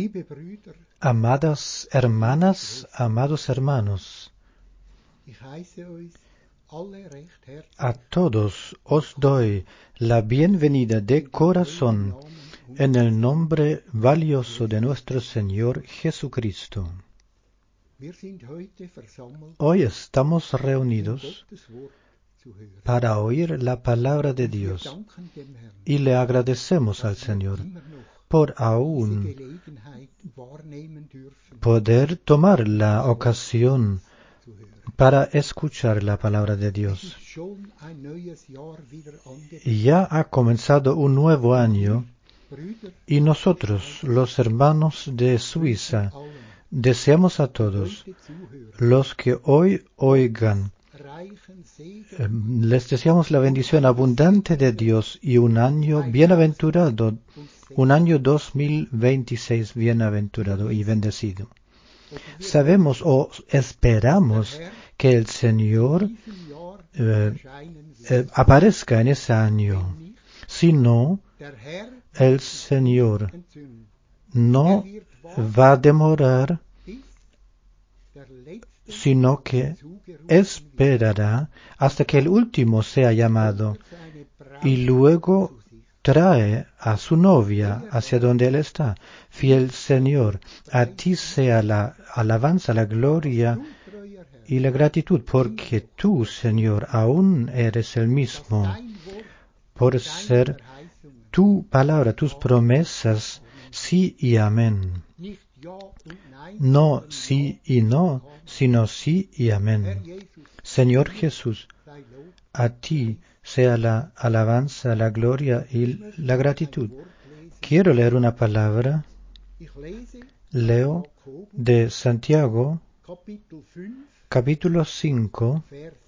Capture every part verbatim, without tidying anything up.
Amadas hermanas, amados hermanos, a todos os doy la bienvenida de corazón en el nombre valioso de nuestro Señor Jesucristo. Hoy estamos reunidos para oír la palabra de Dios y le agradecemos al Señor por aún poder tomar la ocasión para escuchar la palabra de Dios. Ya ha comenzado un nuevo año y nosotros, los hermanos de Suiza, deseamos a todos los que hoy oigan, les deseamos la bendición abundante de Dios y un año bienaventurado, un año dos mil veintiséis bienaventurado y bendecido. Sabemos o esperamos que el Señor eh, eh, aparezca en ese año. Si no, el Señor no va a demorar, sino que esperará hasta que el último sea llamado y luego trae a su novia hacia donde Él está. Fiel Señor, a ti sea la alabanza, la gloria y la gratitud, porque tú, Señor, aún eres el mismo, por ser tu palabra, tus promesas, sí y amén. No sí y no, sino sí y amén. Señor Jesús, a ti sea la alabanza, la gloria y la gratitud. Quiero leer una palabra. Leo de Santiago, capítulo cinco,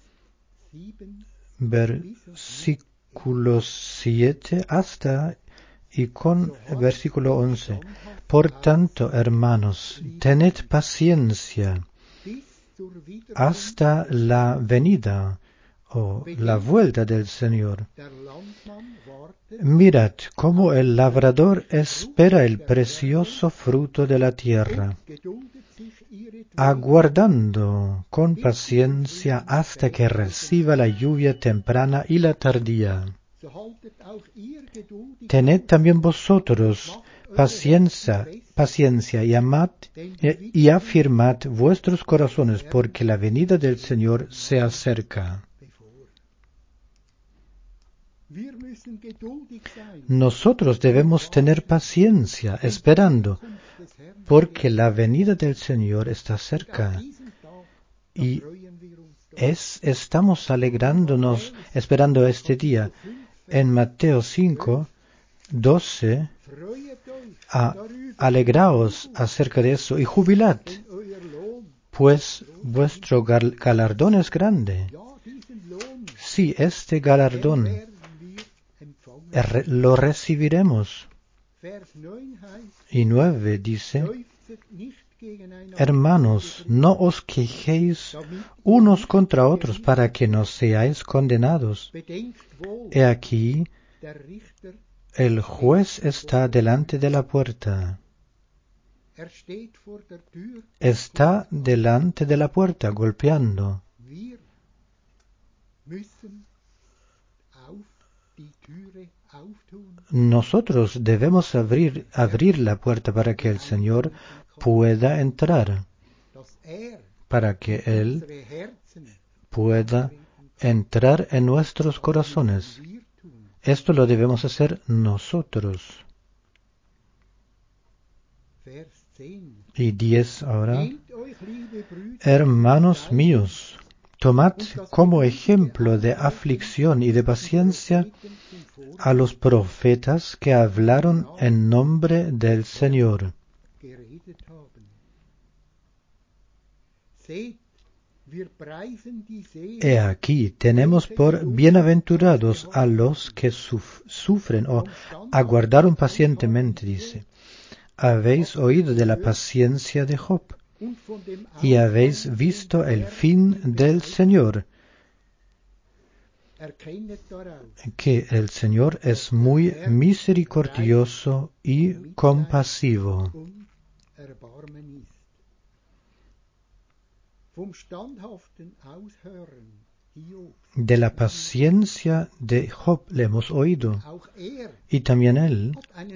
versículos siete hasta y con el versículo once. Por tanto, hermanos, tened paciencia hasta la venida o la vuelta del Señor. Mirad cómo el labrador espera el precioso fruto de la tierra, aguardando con paciencia hasta que reciba la lluvia temprana y la tardía. Tened también vosotros paciencia, paciencia y amad y afirmad vuestros corazones, porque la venida del Señor se acerca. Nosotros debemos tener paciencia esperando, porque la venida del Señor está cerca. Y es, estamos alegrándonos esperando este día. En Mateo cinco, doce, a, alegraos acerca de eso y jubilad, pues vuestro galardón es grande. Sí, este galardón lo recibiremos. Y nueve dice, hermanos, no os quejéis unos contra otros para que no seáis condenados. He aquí, el juez está delante de la puerta. Está delante de la puerta golpeando. Nosotros debemos abrir, abrir la puerta para que el Señor pueda entrar, para que Él pueda entrar en nuestros corazones. Esto lo debemos hacer nosotros. Y diez ahora. Hermanos míos, tomad como ejemplo de aflicción y de paciencia a los profetas que hablaron en nombre del Señor. He aquí, tenemos por bienaventurados a los que suf- sufren o aguardaron pacientemente, dice. Habéis oído de la paciencia de Job y habéis visto el fin del Señor, que el Señor es muy misericordioso y compasivo. De la paciencia de Job le hemos oído, y también él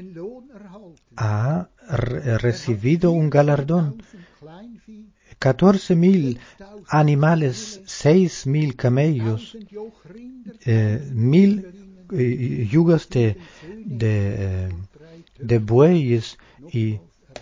ha re- recibido un galardón. Catorce mil animales, seis mil camellos, eh, mil eh, yugas de, de, eh, de bueyes y,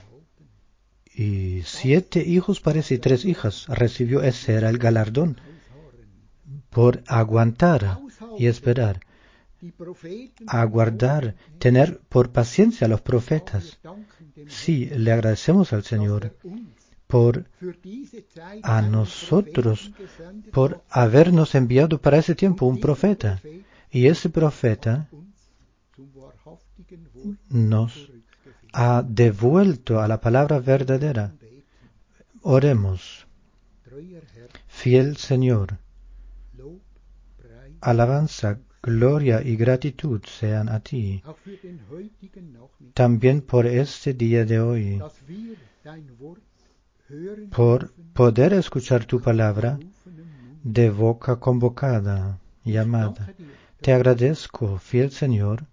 y siete hijos, parece, y tres hijas. Recibió, ese era el galardón por aguantar y esperar, aguardar, tener por paciencia a los profetas. Sí, le agradecemos al Señor por a nosotros, por habernos enviado para ese tiempo un profeta. Y ese profeta nos ha devuelto a la palabra verdadera. Oremos. Fiel Señor, alabanza, gloria y gratitud sean a ti, también por este día de hoy, por poder escuchar tu palabra de boca convocada, llamada. Te agradezco, fiel Señor,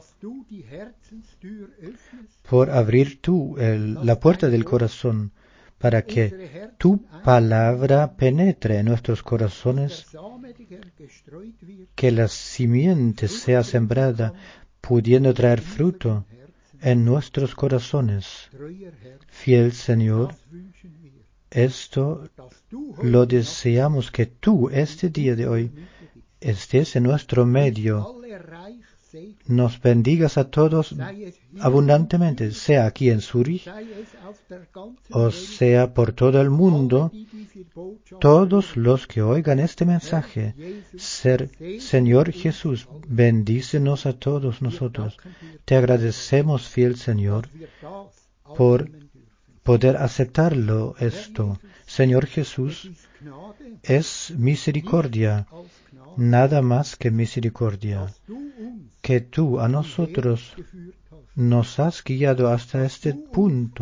por abrir tú el, la puerta del corazón, para que tu palabra penetre en nuestros corazones, que la simiente sea sembrada, pudiendo traer fruto en nuestros corazones. Fiel Señor, esto lo deseamos, que tú este día de hoy estés en nuestro medio, nos bendigas a todos abundantemente, sea aquí en Zurich, o sea por todo el mundo, todos los que oigan este mensaje. Ser, Señor Jesús, bendícenos a todos nosotros. Te agradecemos, fiel Señor, por poder aceptarlo esto. Señor Jesús, es misericordia, nada más que misericordia, que tú a nosotros nos has guiado hasta este punto,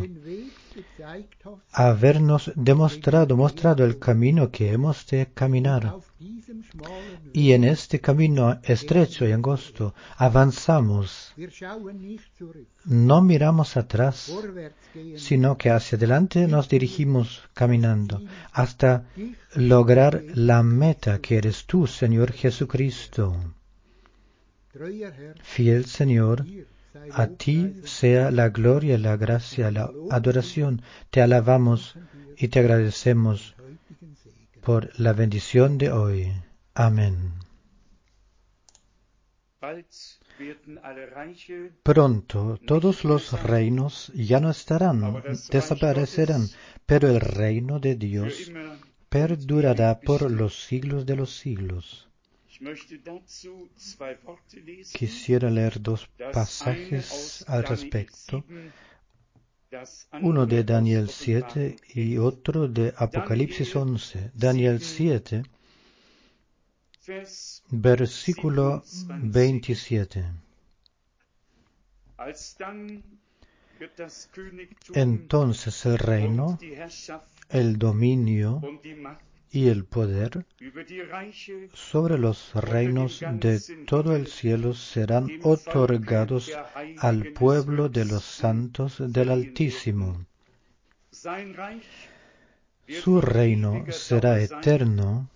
habernos demostrado, mostrado el camino que hemos de caminar. Y en este camino estrecho y angosto avanzamos. No miramos atrás, sino que hacia adelante nos dirigimos caminando hasta lograr la meta que eres tú, Señor Jesucristo. Fiel Señor, a ti sea la gloria, la gracia, la adoración. Te alabamos y te agradecemos por la bendición de hoy. Amén. Pronto todos los reinos ya no estarán, desaparecerán, pero el reino de Dios perdurará por los siglos de los siglos. Quisiera leer dos pasajes al respecto, uno de Daniel siete y otro de Apocalipsis once. Daniel siete, versículo veintisiete. Entonces el reino, el dominio y el poder sobre los reinos de todo el cielo serán otorgados al pueblo de los santos del Altísimo. Su reino será eterno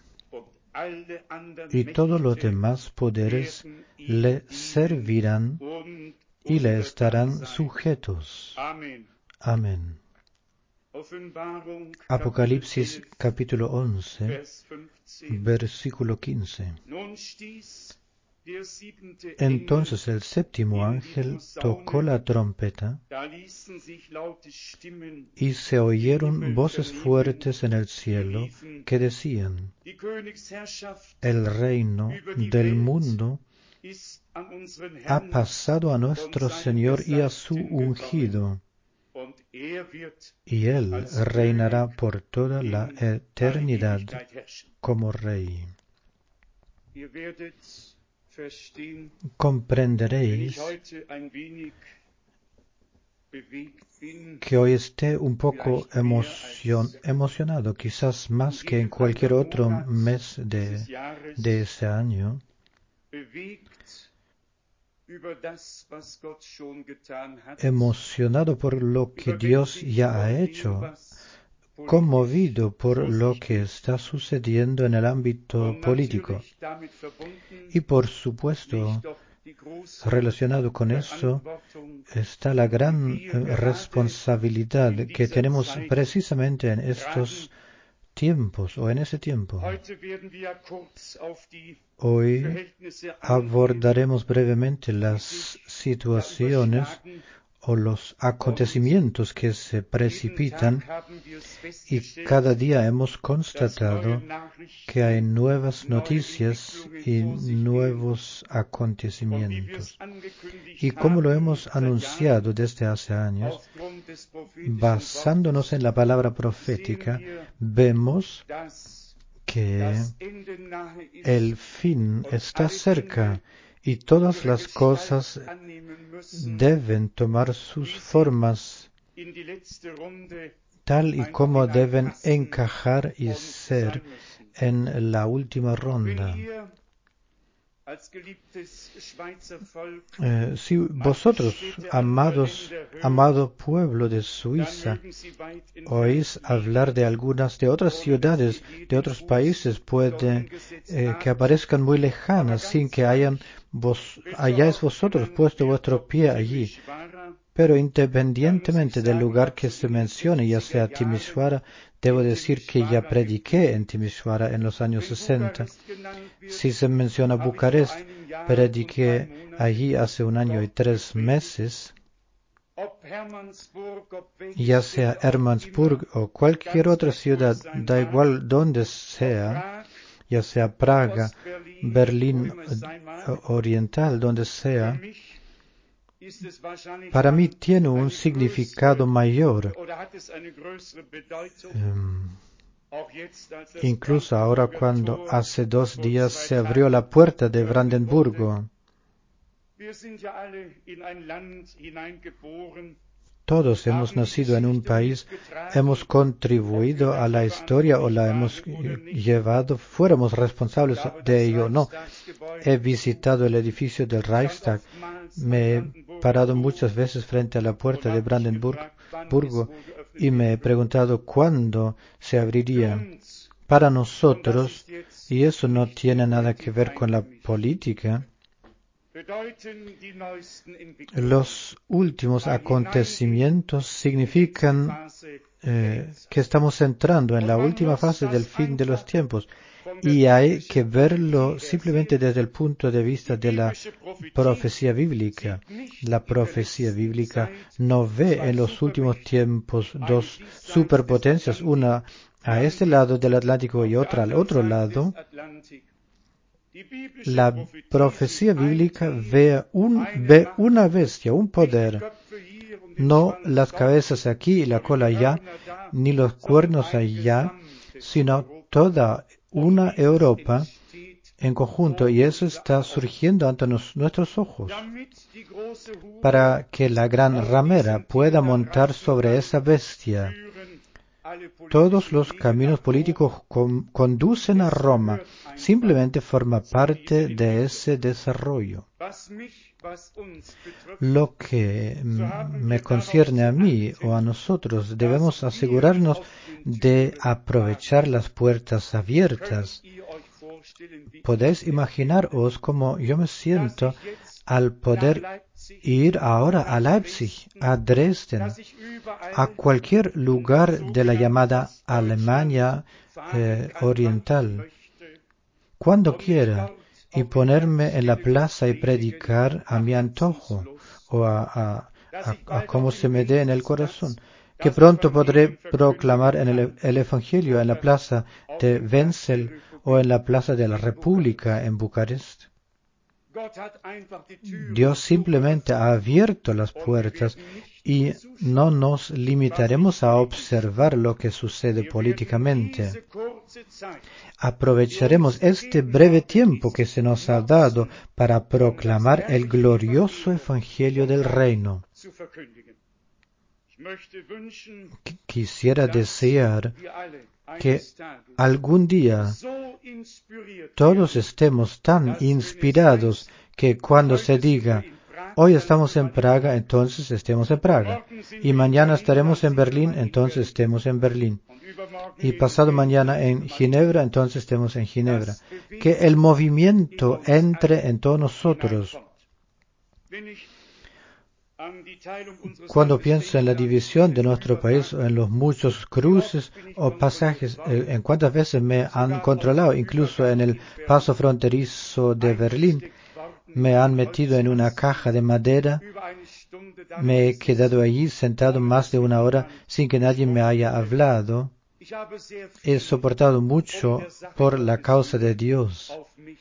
y todos los demás poderes le servirán y le estarán sujetos. Amén. Apocalipsis capítulo once, versículo quince. Entonces el séptimo ángel tocó la trompeta y se oyeron voces fuertes en el cielo que decían: el reino del mundo ha pasado a nuestro Señor y a su ungido, y Él reinará por toda la eternidad como Rey. Comprenderéis que hoy esté un poco emocion, emocionado, quizás más que en cualquier otro mes de, de ese año, emocionado por lo que Dios ya ha hecho, conmovido por lo que está sucediendo en el ámbito político. Y por supuesto, relacionado con eso, está la gran responsabilidad que tenemos precisamente en estos tiempos o en ese tiempo. Hoy abordaremos brevemente las situaciones o los acontecimientos que se precipitan, y cada día hemos constatado que hay nuevas noticias y nuevos acontecimientos. Y como lo hemos anunciado desde hace años, basándonos en la palabra profética, vemos que el fin está cerca y todas las cosas deben tomar sus formas tal y como deben encajar y ser en la última ronda. Eh, si vosotros, amados, amado pueblo de Suiza, oís hablar de algunas de otras ciudades, de otros países, puede eh, que aparezcan muy lejanas, sin que hayan vos, hayáis vosotros puesto vuestro pie allí. Pero independientemente del lugar que se mencione, ya sea Timișoara, debo decir que ya prediqué en Timișoara en los años sesenta. Si se menciona Bucarest, prediqué allí hace un año y tres meses. Ya sea Hermannsburg o cualquier otra ciudad, da igual donde sea, ya sea Praga, Berlín Oriental, donde sea, para mí tiene un significado mayor. Um, incluso ahora, cuando hace dos días se abrió la puerta de Brandenburgo, todos hemos nacido en un país, hemos contribuido a la historia o la hemos llevado, fuéramos responsables de ello o no. He visitado el edificio del Reichstag, me he parado muchas veces frente a la puerta de Brandenburgo y me he preguntado cuándo se abriría. Para nosotros, y eso no tiene nada que ver con la política, los últimos acontecimientos significan eh, que estamos entrando en la última fase del fin de los tiempos, y hay que verlo simplemente desde el punto de vista de la profecía bíblica. La profecía bíblica no ve en los últimos tiempos dos superpotencias, una a este lado del Atlántico y otra al otro lado. La profecía bíblica ve, un, ve una bestia, un poder, no las cabezas aquí y la cola allá, ni los cuernos allá, sino toda una Europa en conjunto, y eso está surgiendo ante nos, nuestros ojos. Para que la gran ramera pueda montar sobre esa bestia, todos los caminos políticos con, conducen a Roma. Simplemente forma parte de ese desarrollo. Lo que me concierne a mí o a nosotros, debemos asegurarnos de aprovechar las puertas abiertas. Podéis imaginaros cómo yo me siento al poder ir ahora a Leipzig, a Dresden, a cualquier lugar de la llamada Alemania eh, Oriental, cuando quiera, y ponerme en la plaza y predicar a mi antojo o a, a, a, a como se me dé en el corazón, que pronto podré proclamar en el, el Evangelio en la plaza de Wenzel o en la plaza de la República en Bucarest. Dios simplemente ha abierto las puertas y no nos limitaremos a observar lo que sucede políticamente. Aprovecharemos este breve tiempo que se nos ha dado para proclamar el glorioso Evangelio del Reino. Quisiera desear que algún día todos estemos tan inspirados que cuando se diga, hoy estamos en Praga, entonces estemos en Praga, y mañana estaremos en Berlín, entonces estemos en Berlín, y pasado mañana en Ginebra, entonces estemos en Ginebra. Que el movimiento entre en todos nosotros. Cuando pienso en la división de nuestro país, o en los muchos cruces o pasajes, eh, en cuántas veces me han controlado, incluso en el paso fronterizo de Berlín, me han metido en una caja de madera, me he quedado allí sentado más de una hora sin que nadie me haya hablado. He soportado mucho por la causa de Dios.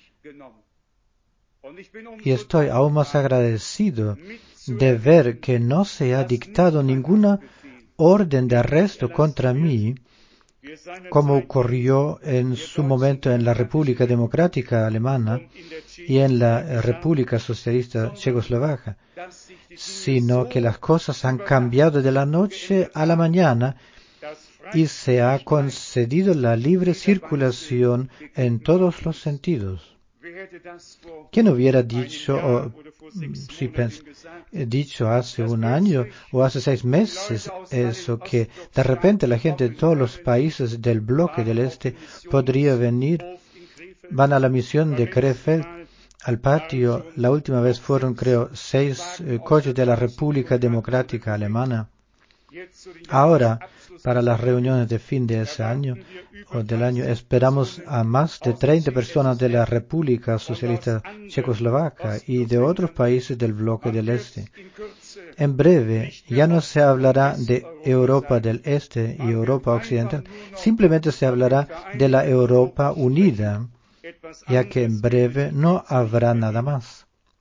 Y estoy aún más agradecido de ver que no se ha dictado ninguna orden de arresto contra mí, como ocurrió en su momento en la República Democrática Alemana y en la República Socialista Checoslovaca, sino que las cosas han cambiado de la noche a la mañana y se ha concedido la libre circulación en todos los sentidos. ¿Quién hubiera dicho, o, si pens, dicho hace un año o hace seis meses eso, que de repente la gente de todos los países del bloque del Este podría venir, van a la misión de Krefeld, al patio? La última vez fueron, creo, seis eh, coches de la República Democrática Alemana. Ahora, para las reuniones de fin de ese año o del año, esperamos a más de treinta personas de la República Socialista Checoslovaca y de otros países del bloque del Este. En breve, ya no se hablará de Europa del Este y Europa Occidental, simplemente se hablará de la Europa unida, ya que en breve no habrá nada más.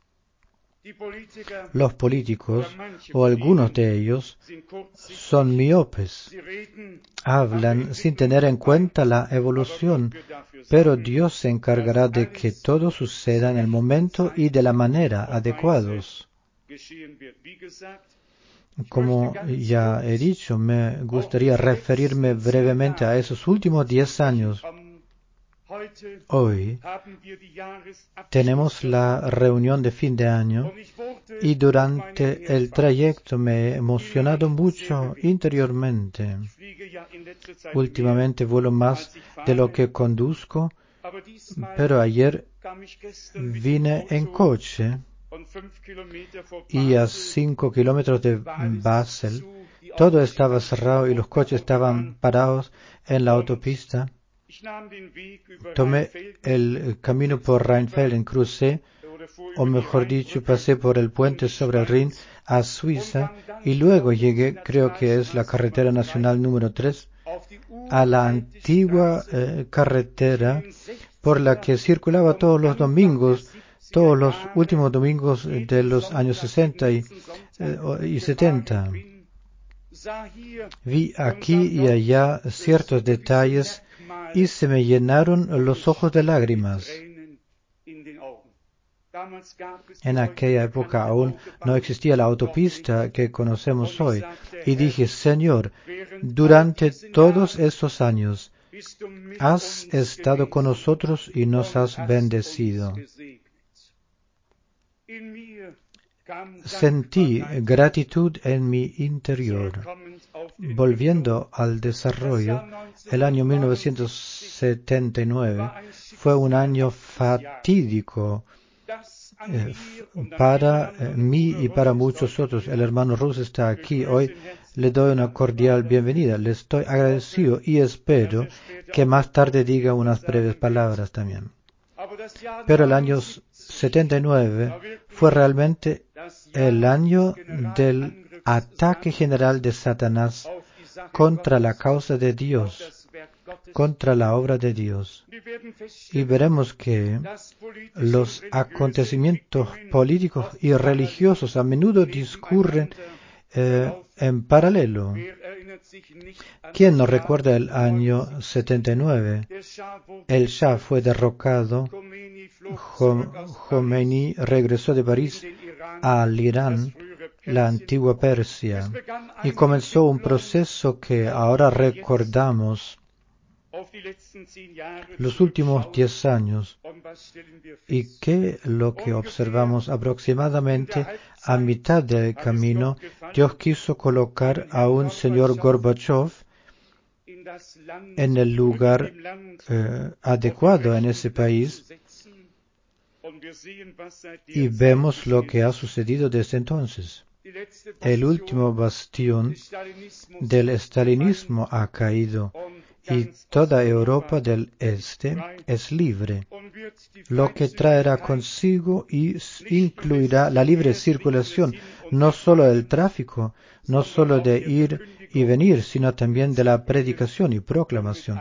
Los políticos, o algunos de ellos, son miopes. Hablan sin tener en cuenta la evolución, pero Dios se encargará de que todo suceda en el momento y de la manera adecuados. Como ya he dicho, me gustaría referirme brevemente a esos últimos diez años. Hoy tenemos la reunión de fin de año y durante el trayecto me he emocionado mucho interiormente. Últimamente vuelo más de lo que conduzco, pero ayer vine en coche y a cinco kilómetros de Basel todo estaba cerrado y los coches estaban parados en la autopista. Tomé el camino por Rheinfelden, crucé, o mejor dicho, pasé por el puente sobre el Rin a Suiza y luego llegué, creo que es la carretera nacional número tres, a la antigua eh, carretera por la que circulaba todos los domingos, todos los últimos domingos de los años sesenta y, eh, y setenta. Vi aquí y allá ciertos detalles y se me llenaron los ojos de lágrimas. En aquella época aún no existía la autopista que conocemos hoy, y dije, Señor, durante todos estos años has estado con nosotros y nos has bendecido. Sentí gratitud en mi interior. Volviendo al desarrollo, el año mil novecientos setenta y nueve fue un año fatídico eh, para eh, mí y para muchos otros. El hermano Rus está aquí hoy. Le doy una cordial bienvenida. Le estoy agradecido y espero que más tarde diga unas breves palabras también. Pero el año setenta y nueve fue realmente el año del ataque general de Satanás contra la causa de Dios, contra la obra de Dios. Y veremos que los acontecimientos políticos y religiosos a menudo discurren eh, en paralelo. ¿Quién no recuerda el año setenta y nueve? El Shah fue derrocado, Khomeini regresó de París al Irán la antigua Persia, y comenzó un proceso que ahora recordamos los últimos diez años, y que lo que observamos aproximadamente a mitad del camino, Dios quiso colocar a un señor Gorbachev en el lugar eh, adecuado en ese país, y vemos lo que ha sucedido desde entonces. El último bastión del estalinismo ha caído y toda Europa del Este es libre, lo que traerá consigo y incluirá la libre circulación, no solo del tráfico, no solo de ir y venir, sino también de la predicación y proclamación.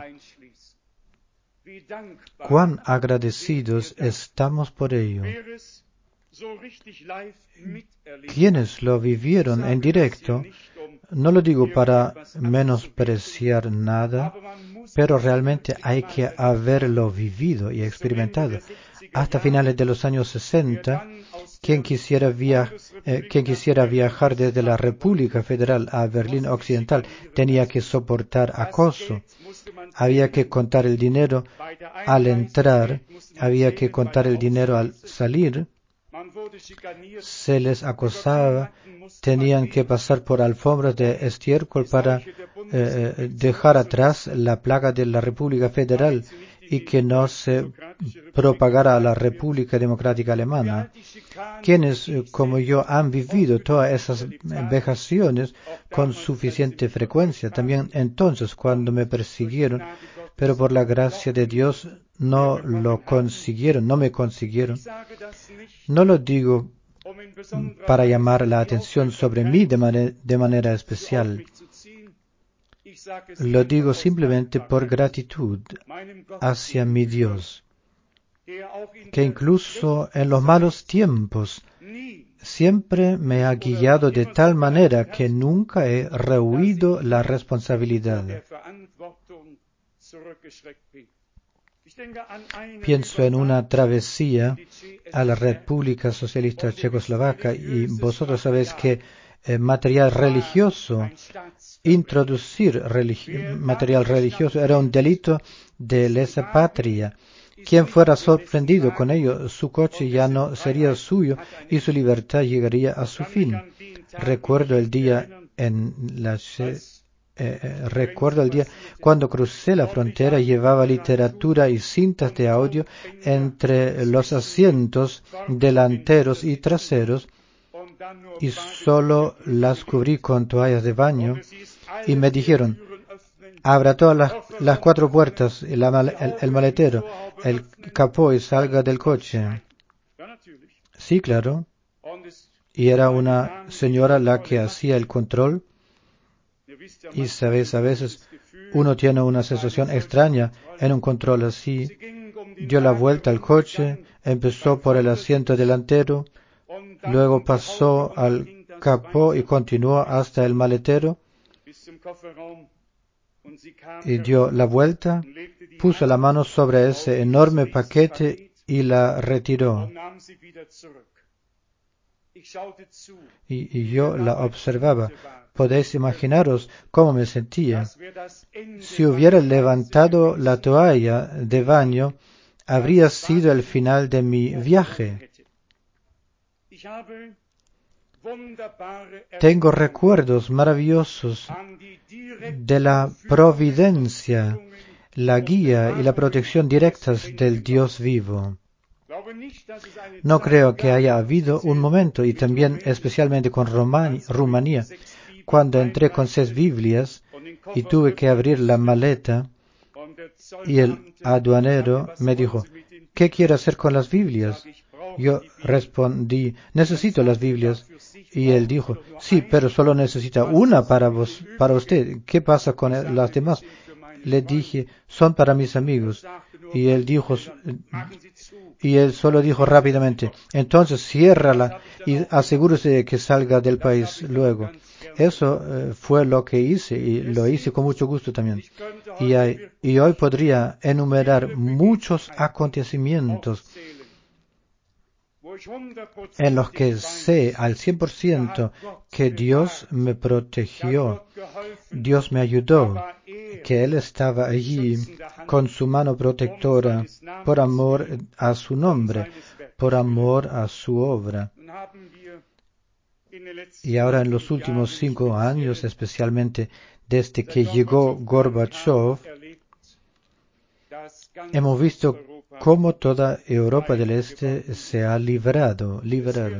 Cuán agradecidos estamos por ello. Quienes lo vivieron en directo, no lo digo para menospreciar nada, pero realmente hay que haberlo vivido y experimentado. Hasta finales de los años sesenta, quien quisiera, via eh, quien quisiera viajar desde la República Federal a Berlín Occidental tenía que soportar acoso. Había que contar el dinero al entrar, había que contar el dinero al salir. Se les acosaba, tenían que pasar por alfombras de estiércol para eh, dejar atrás la plaga de la República Federal y que no se propagara a la República Democrática Alemana. Quienes, eh, como yo, han vivido todas esas vejaciones con suficiente frecuencia, también entonces cuando me persiguieron, pero por la gracia de Dios no lo consiguieron, no me consiguieron. No lo digo para llamar la atención sobre mí de, man de manera especial. Lo digo simplemente por gratitud hacia mi Dios, que incluso en los malos tiempos siempre me ha guiado de tal manera que nunca he rehuido la responsabilidad. Pienso en una travesía a la República Socialista Checoslovaca, y vosotros sabéis que eh, material religioso, introducir religi material religioso era un delito de lesa patria. Quien fuera sorprendido con ello, su coche ya no sería suyo y su libertad llegaría a su fin. Recuerdo el día en la Eh, eh, recuerdo el día cuando crucé la frontera, llevaba literatura y cintas de audio entre los asientos delanteros y traseros y solo las cubrí con toallas de baño, y me dijeron: abra todas las, las cuatro puertas, el, el, el maletero, el capó y salga del coche. Sí, claro. Y era una señora la que hacía el control. Y sabes, a veces uno tiene una sensación extraña en un control así. Dio la vuelta al coche, empezó por el asiento delantero, luego pasó al capó y continuó hasta el maletero, y dio la vuelta, puso la mano sobre ese enorme paquete y la retiró. Y, y yo la observaba. Podéis imaginaros cómo me sentía. Si hubiera levantado la toalla de baño, habría sido el final de mi viaje. Tengo recuerdos maravillosos de la providencia, la guía y la protección directas del Dios vivo. No creo que haya habido un momento, y también especialmente con Romani, Rumanía, cuando entré con seis Biblias y tuve que abrir la maleta, y el aduanero me dijo: ¿qué quiere hacer con las Biblias? Yo respondí: necesito las Biblias. Y él dijo: sí, pero solo necesita una para vos, para usted. ¿Qué pasa con las demás? Le dije: son para mis amigos. Y él dijo, y él solo dijo rápidamente: entonces ciérrala y asegúrese de que salga del país luego. Eso eh, fue lo que hice, y lo hice con mucho gusto también. Y, hay, y hoy podría enumerar muchos acontecimientos en los que sé al cien por ciento que Dios me protegió, Dios me ayudó, que Él estaba allí con su mano protectora por amor a su nombre, por amor a su obra. Y ahora en los últimos cinco años, especialmente desde que llegó Gorbachev, hemos visto cómo toda Europa del Este se ha librado, liberado,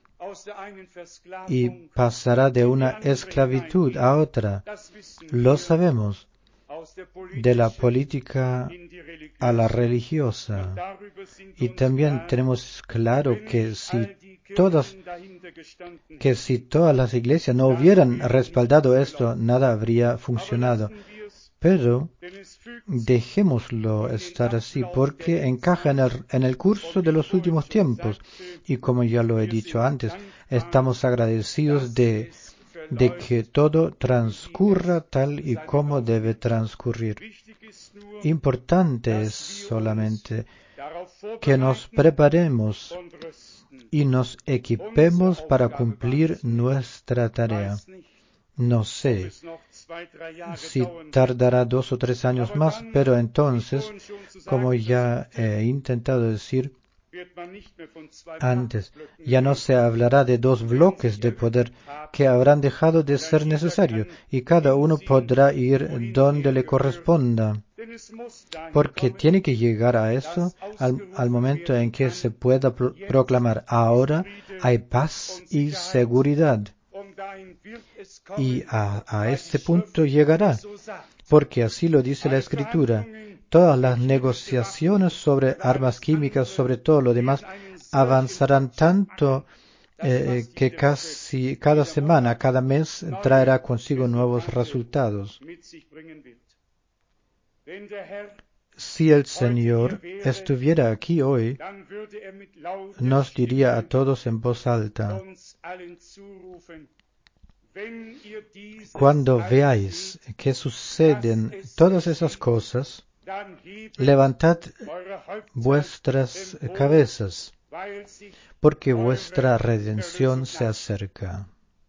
y pasará de una esclavitud a otra. Lo sabemos, de la política a la religiosa. Y también tenemos claro que si todas, que si todas las iglesias no hubieran respaldado esto, nada habría funcionado. Pero dejémoslo estar así, porque encaja en el, en el curso de los últimos tiempos. Y como ya lo he dicho antes, estamos agradecidos de, de que todo transcurra tal y como debe transcurrir. Importante es solamente que nos preparemos y nos equipemos para cumplir nuestra tarea. No sé si tardará dos o tres años más, pero entonces, como ya he intentado decir antes, ya no se hablará de dos bloques de poder que habrán dejado de ser necesarios y cada uno podrá ir donde le corresponda, porque tiene que llegar a eso al, al momento en que se pueda pro- proclamar ahora hay paz y seguridad. Y a, a este punto llegará, porque así lo dice la Escritura. Todas las negociaciones sobre armas químicas, sobre todo lo demás, avanzarán tanto eh, que casi cada semana, cada mes traerá consigo nuevos resultados. Si el Señor estuviera aquí hoy, nos diría a todos en voz alta: cuando veáis que suceden todas esas cosas, levantad vuestras cabezas, porque vuestra redención se acerca.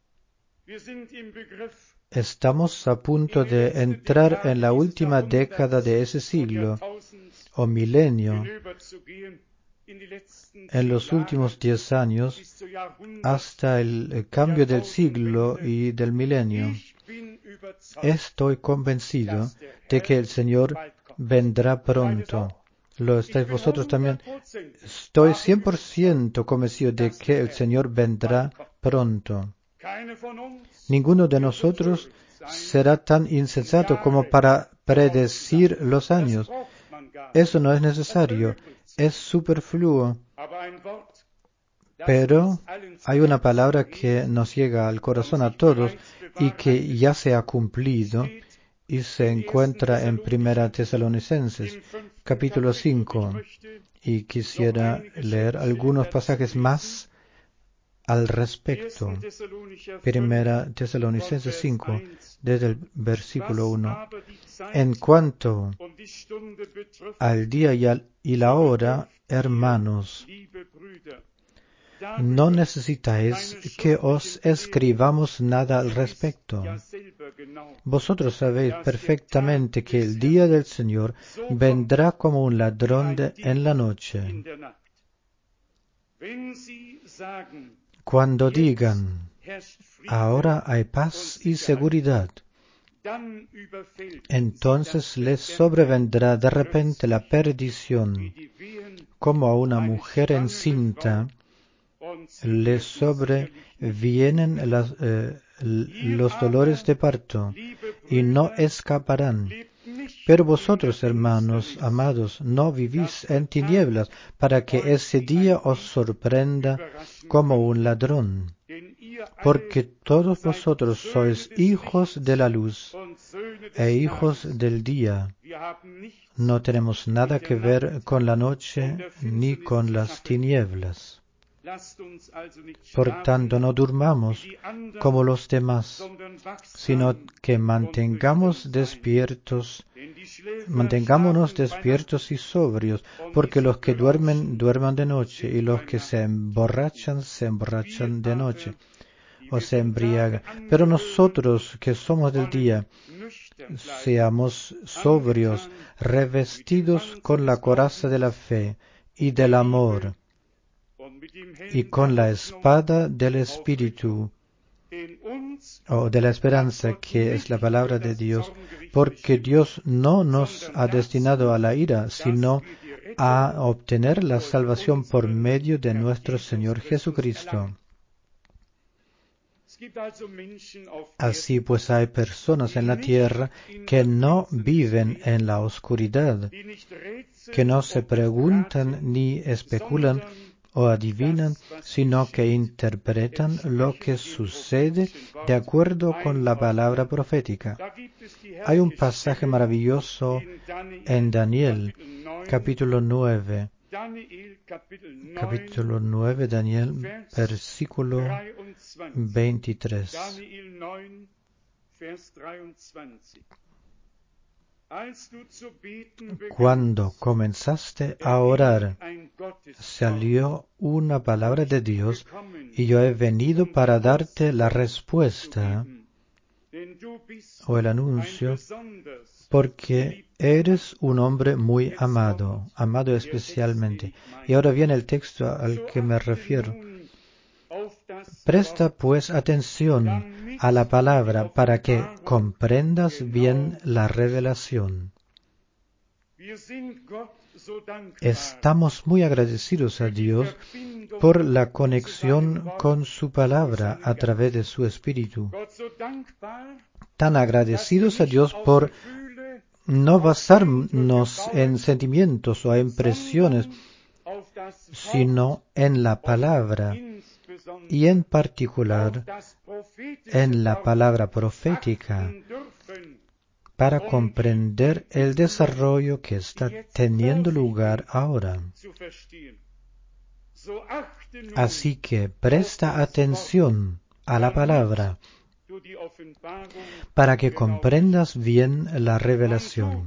Estamos a punto de entrar en la última década de ese siglo, o milenio. En los últimos diez años, hasta el cambio del siglo y del milenio, estoy convencido de que el Señor vendrá pronto. ¿Lo estáis vosotros también? Estoy cien por ciento convencido de que el Señor vendrá pronto. Ninguno de nosotros será tan insensato como para predecir los años. Eso no es necesario, es superfluo. Pero hay una palabra que nos llega al corazón a todos y que ya se ha cumplido y se encuentra en Primera Tesalonicenses, capítulo cinco. Y quisiera leer algunos pasajes más al respecto. Primera Tesalonicenses cinco, desde el versículo uno. En cuanto al día y, al, y la hora, hermanos, no necesitáis que os escribamos nada al respecto. Vosotros sabéis perfectamente que el día del Señor vendrá como un ladrón de, en la noche. Cuando digan, ahora hay paz y seguridad, entonces les sobrevendrá de repente la perdición, como a una mujer encinta les sobrevienen las, eh, los dolores de parto, y no escaparán. Pero vosotros, hermanos amados, no vivís en tinieblas, para que ese día os sorprenda como un ladrón. Porque todos vosotros sois hijos de la luz e hijos del día. No tenemos nada que ver con la noche ni con las tinieblas. Por tanto, no durmamos como los demás, sino que mantengamos despiertos, mantengámonos despiertos y sobrios, porque los que duermen, duerman de noche, y los que se emborrachan, se emborrachan de noche, o se embriagan. Pero nosotros, que somos del día, seamos sobrios, revestidos con la coraza de la fe y del amor, y con la espada del Espíritu, o de la esperanza, que es la palabra de Dios, porque Dios no nos ha destinado a la ira, sino a obtener la salvación por medio de nuestro Señor Jesucristo. Así pues, hay personas en la tierra que no viven en la oscuridad, que no se preguntan ni especulan o adivinan, sino que interpretan lo que sucede de acuerdo con la palabra profética. Hay un pasaje maravilloso en Daniel, capítulo nueve. Capítulo nueve, Daniel, versículo veintitrés. Cuando comenzaste a orar, salió una palabra de Dios, y yo he venido para darte la respuesta o el anuncio, porque eres un hombre muy amado, amado especialmente. Y ahora viene el texto al que me refiero. Presta pues atención a la palabra para que comprendas bien la revelación. Estamos muy agradecidos a Dios por la conexión con su palabra a través de su Espíritu. Tan agradecidos a Dios por no basarnos en sentimientos o impresiones, sino en la palabra, y en particular en la palabra profética, para comprender el desarrollo que está teniendo lugar ahora. Así que presta atención a la palabra para que comprendas bien la revelación.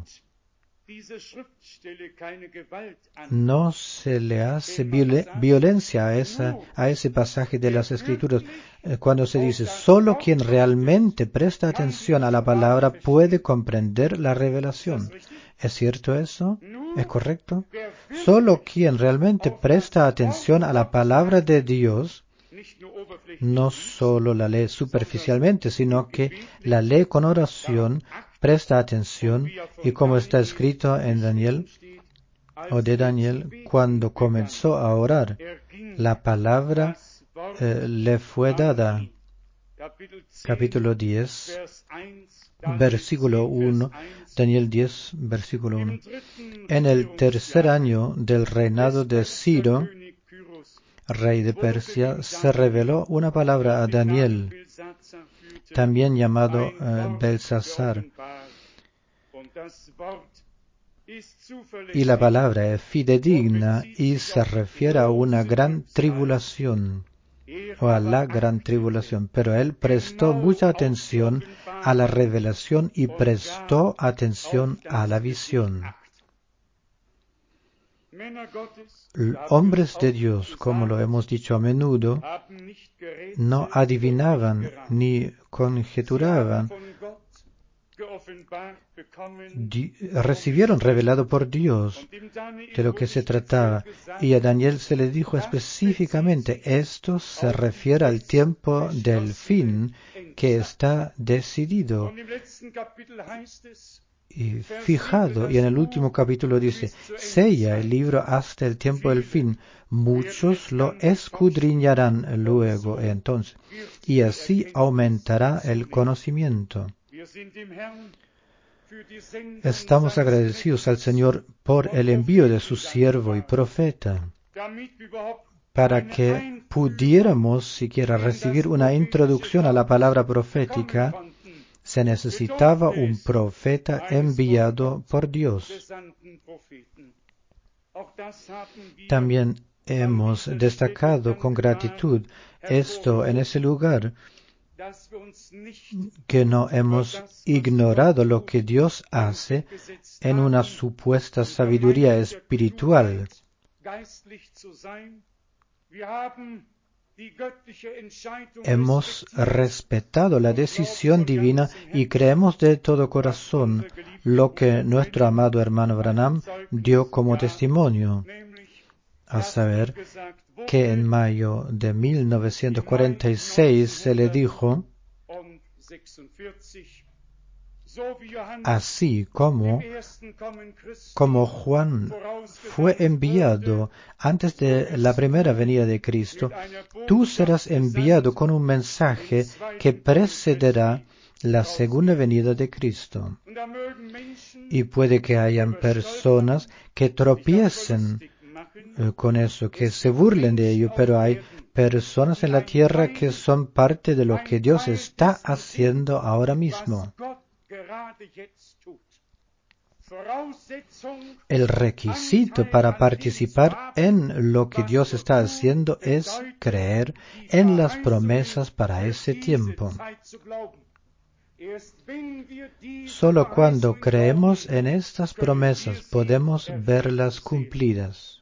No se le hace violencia a, esa, a ese pasaje de las Escrituras cuando se dice: solo quien realmente presta atención a la palabra puede comprender la revelación. ¿Es cierto eso? ¿Es correcto? Solo quien realmente presta atención a la palabra de Dios no solo la lee superficialmente, sino que la lee con oración, presta atención, y como está escrito en Daniel, o de Daniel, cuando comenzó a orar, la palabra eh, le fue dada. Capítulo diez, versículo uno, Daniel diez, versículo uno. En el tercer año del reinado de Ciro, rey de Persia, se reveló una palabra a Daniel, también llamado eh, Belsasar. Y la palabra es fidedigna y se refiere a una gran tribulación, o a la gran tribulación. Pero él prestó mucha atención a la revelación y prestó atención a la visión. Hombres de Dios, como lo hemos dicho a menudo, no adivinaban ni conjeturaban. Di- recibieron revelado por Dios de lo que se trataba, y a Daniel se le dijo específicamente: esto se refiere al tiempo del fin que está decidido y fijado. Y en el último capítulo dice: sella el libro hasta el tiempo del fin, muchos lo escudriñarán luego entonces, y así aumentará el conocimiento. Estamos agradecidos al Señor por el envío de su siervo y profeta, para que pudiéramos siquiera recibir una introducción a la palabra profética. Se necesitaba un profeta enviado por Dios. También hemos destacado con gratitud esto en ese lugar, que no hemos ignorado lo que Dios hace en una supuesta sabiduría espiritual. Hemos respetado la decisión divina y creemos de todo corazón lo que nuestro amado hermano Branham dio como testimonio, a saber, que en mayo de mil novecientos cuarenta y seis se le dijo: así como, como Juan fue enviado antes de la primera venida de Cristo, tú serás enviado con un mensaje que precederá la segunda venida de Cristo. Y puede que hayan personas que tropiecen eh, con eso, que se burlen de ello, pero hay personas en la tierra que son parte de lo que Dios está haciendo ahora mismo. El requisito para participar en lo que Dios está haciendo es creer en las promesas para ese tiempo. Solo cuando creemos en estas promesas podemos verlas cumplidas.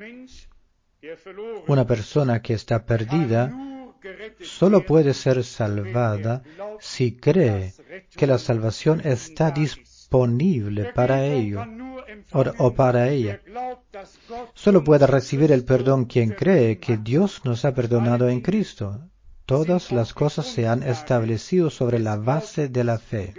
Una persona que está perdida solo puede ser salvada si cree que la salvación está disponible para ello o, o para ella. Solo puede recibir el perdón quien cree que Dios nos ha perdonado en Cristo. Todas las cosas se han establecido sobre la base de la fe.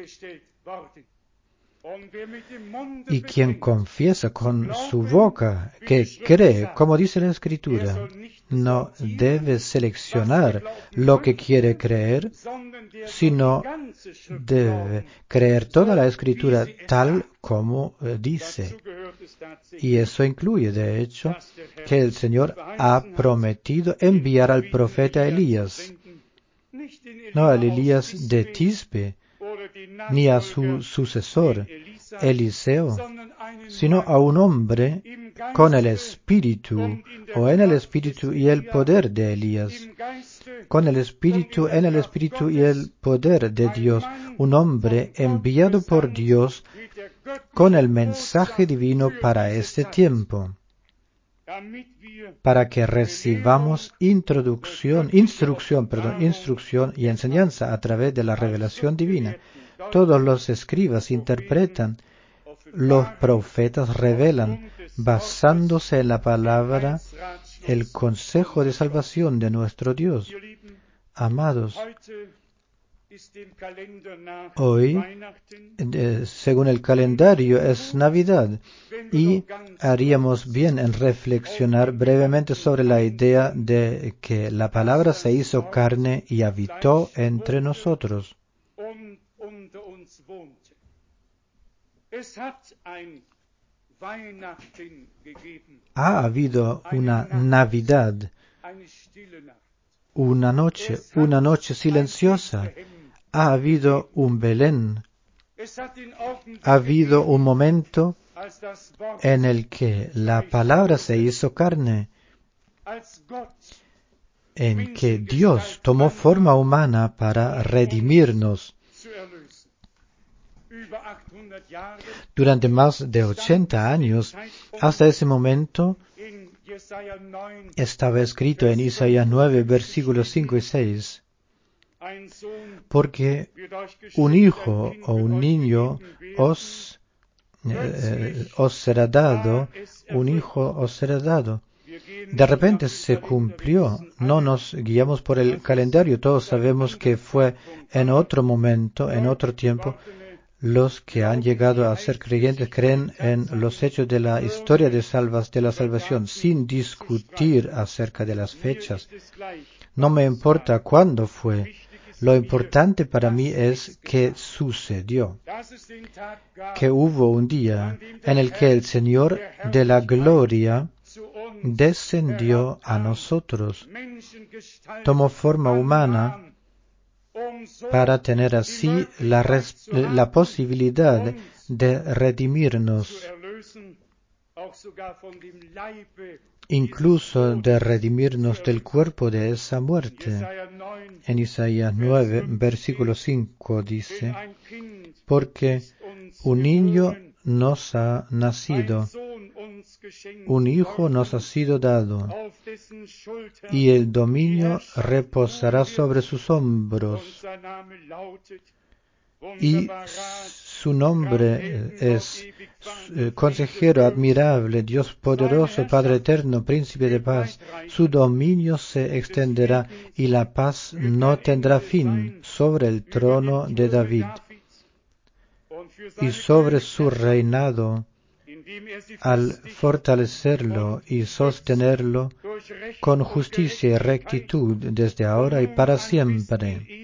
Y quien confiesa con su boca que cree, como dice la Escritura, no debe seleccionar lo que quiere creer, sino debe creer toda la Escritura tal como dice. Y eso incluye, de hecho, que el Señor ha prometido enviar al profeta Elías, no al Elías de Tisbe, ni a su sucesor, Eliseo, sino a un hombre con el espíritu, o en el espíritu y el poder de Elías, con el espíritu, en el espíritu y el poder de Dios, un hombre enviado por Dios con el mensaje divino para este tiempo, para que recibamos introducción, instrucción, perdón, instrucción y enseñanza a través de la revelación divina. Todos los escribas interpretan, los profetas revelan, basándose en la palabra, el consejo de salvación de nuestro Dios. Amados, hoy, eh, según el calendario, es Navidad y haríamos bien en reflexionar brevemente sobre la idea de que la palabra se hizo carne y habitó entre nosotros. Ha habido una Navidad, una noche, una noche silenciosa. Ha habido un Belén. Ha habido un momento en el que la palabra se hizo carne, en que Dios tomó forma humana para redimirnos. Durante más de ochenta años, hasta ese momento, estaba escrito en Isaías nueve, versículos cinco y seis, porque un hijo o un niño os, eh, os será dado, un hijo os será dado. De repente se cumplió. No nos guiamos por el calendario. Todos sabemos que fue en otro momento, en otro tiempo. Los que han llegado a ser creyentes creen en los hechos de la historia de, salvas, de la salvación sin discutir acerca de las fechas. No me importa cuándo fue. Lo importante para mí es que sucedió, que hubo un día en el que el Señor de la gloria descendió a nosotros, tomó forma humana para tener así la, res, la posibilidad de redimirnos. incluso de redimirnos del cuerpo de esa muerte. En Isaías nueve, versículo cinco dice, porque un niño nos ha nacido, un hijo nos ha sido dado, y el dominio reposará sobre sus hombros, y su nombre es eh, Consejero admirable, Dios poderoso, Padre eterno, Príncipe de paz. Su dominio se extenderá y la paz no tendrá fin sobre el trono de David y sobre su reinado, al fortalecerlo y sostenerlo con justicia y rectitud desde ahora y para siempre.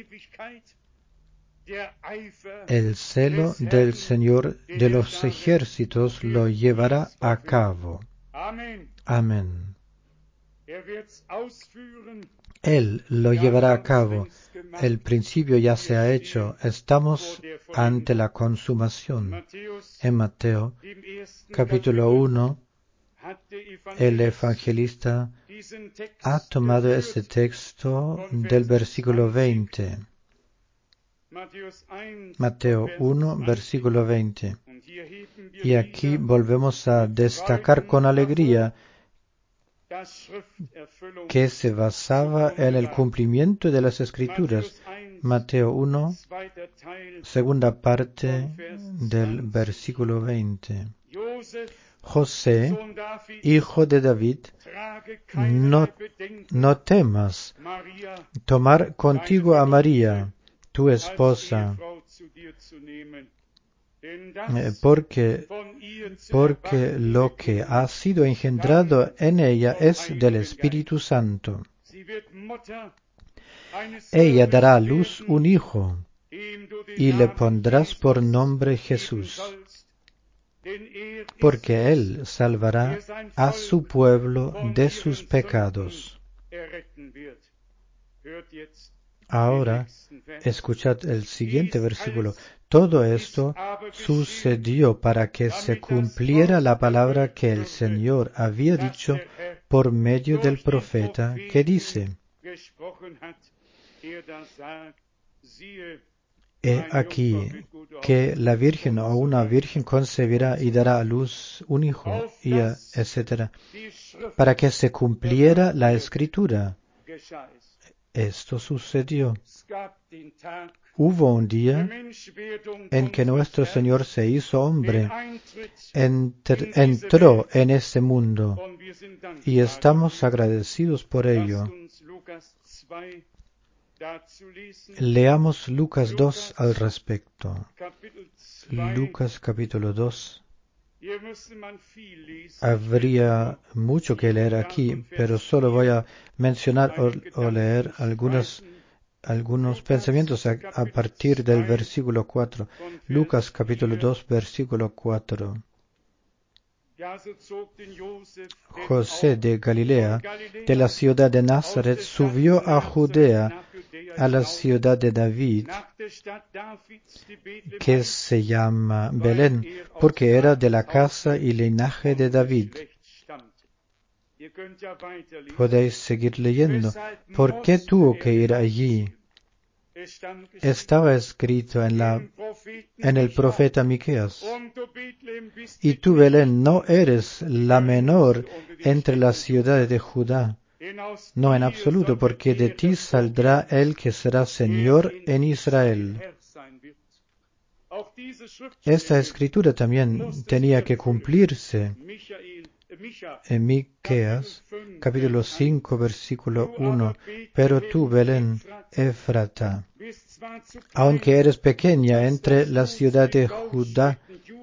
El celo del Señor de los ejércitos lo llevará a cabo. Amén. Él lo llevará a cabo. El principio ya se ha hecho. Estamos ante la consumación. En Mateo, capítulo uno, el evangelista ha tomado este texto del versículo veinte. Mateo uno, versículo veinte. Y aquí volvemos a destacar con alegría que se basaba en el cumplimiento de las Escrituras. Mateo uno, segunda parte del versículo veinte. José, hijo de David, no, no temas tomar contigo a María, tu esposa, eh, porque, porque lo que ha sido engendrado en ella es del Espíritu Santo. Ella dará a luz un hijo, y le pondrás por nombre Jesús, porque él salvará a su pueblo de sus pecados. Ahora, escuchad el siguiente versículo. Todo esto sucedió para que se cumpliera la palabra que el Señor había dicho por medio del profeta, que dice: He aquí que la virgen o una virgen concebirá y dará a luz un hijo, y etcétera, para que se cumpliera la escritura. Esto sucedió. Hubo un día en que nuestro Señor se hizo hombre, enter, entró en este mundo, y estamos agradecidos por ello. Leamos Lucas dos al respecto. Lucas capítulo dos. Habría mucho que leer aquí, pero solo voy a mencionar o, o leer algunas, algunos pensamientos a, a partir del versículo cuatro. Lucas capítulo dos, versículo cuatro. José de Galilea, de la ciudad de Nazaret, subió a Judea, a la ciudad de David, que se llama Belén, porque era de la casa y linaje de David. Podéis seguir leyendo. ¿Por qué tuvo que ir allí? Estaba escrito en, la, en el profeta Miqueas: y tú, Belén, no eres la menor entre las ciudades de Judá, no en absoluto, porque de ti saldrá el que será Señor en Israel. Esta escritura también tenía que cumplirse en Miqueas, capítulo cinco, versículo uno. Pero tú, Belén, Éfrata, aunque eres pequeña entre las ciudades de Judá,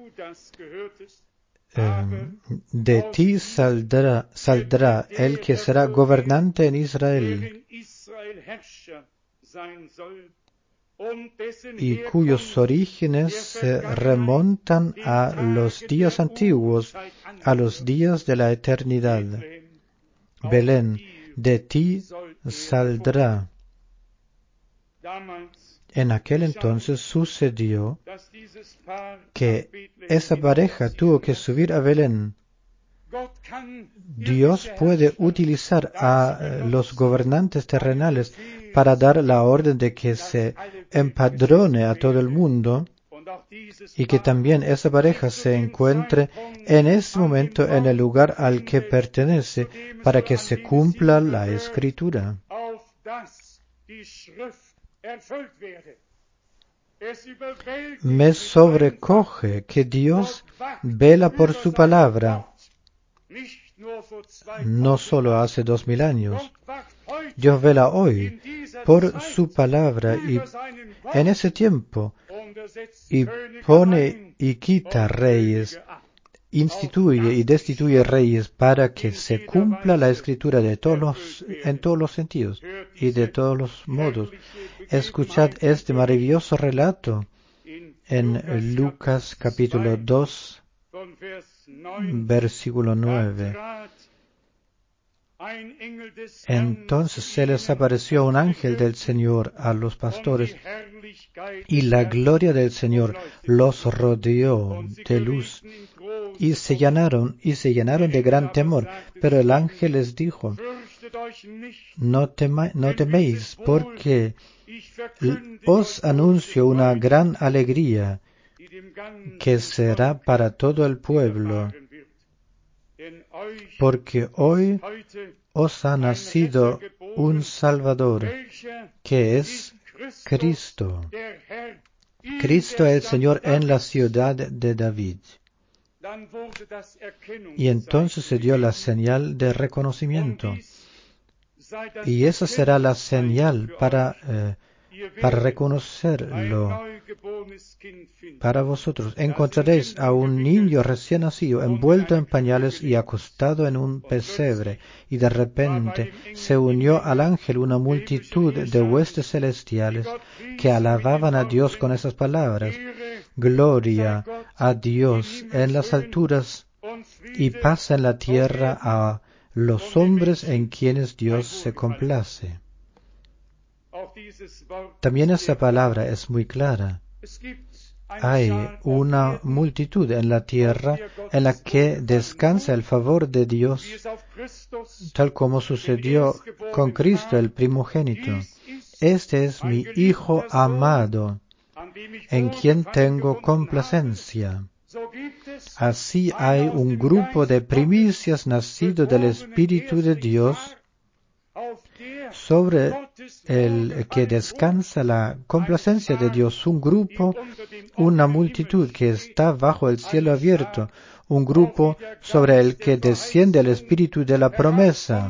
eh, de ti saldrá, saldrá el que será gobernante en Israel, y cuyos orígenes se remontan a los días antiguos, a los días de la eternidad. Belén, de ti saldrá. En aquel entonces sucedió que esa pareja tuvo que subir a Belén, Dios puede utilizar a los gobernantes terrenales para dar la orden de que se empadrone a todo el mundo y que también esa pareja se encuentre en este momento en el lugar al que pertenece para que se cumpla la Escritura. Me sobrecoge que Dios vela por su palabra, no solo hace dos mil años. Dios vela hoy por su palabra y en ese tiempo y pone y quita reyes, instituye y destituye reyes para que se cumpla la Escritura de todos los, en todos los sentidos y de todos los modos. Escuchad este maravilloso relato en Lucas capítulo dos, versículo nueve. Entonces se les apareció un ángel del Señor a los pastores, y la gloria del Señor los rodeó de luz, y se llenaron, y se llenaron de gran temor. Pero el ángel les dijo: No, tema, no teméis, porque os anuncio una gran alegría que será para todo el pueblo, porque hoy os ha nacido un Salvador, que es Cristo, Cristo el Señor en la ciudad de David. Y entonces se dio la señal de reconocimiento, y esa será la señal para, eh, para reconocerlo. Para vosotros encontraréis a un niño recién nacido, envuelto en pañales y acostado en un pesebre. Y de repente se unió al ángel una multitud de huestes celestiales que alababan a Dios con esas palabras: Gloria a Dios en las alturas y paz en la tierra a los hombres en quienes Dios se complace. También esa palabra es muy clara. Hay una multitud en la tierra en la que descansa el favor de Dios, tal como sucedió con Cristo el primogénito. Este es mi Hijo amado, en quien tengo complacencia. Así hay un grupo de primicias nacido del Espíritu de Dios, sobre el que descansa la complacencia de Dios, un grupo, una multitud que está bajo el cielo abierto, un grupo sobre el que desciende el Espíritu de la promesa,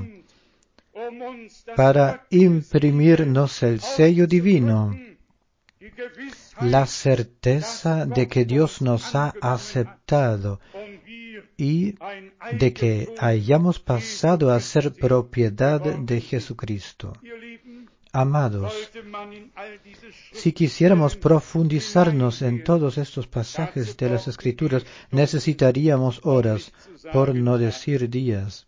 para imprimirnos el sello divino, la certeza de que Dios nos ha aceptado y de que hayamos pasado a ser propiedad de Jesucristo. Amados, si quisiéramos profundizarnos en todos estos pasajes de las Escrituras, necesitaríamos horas, por no decir días.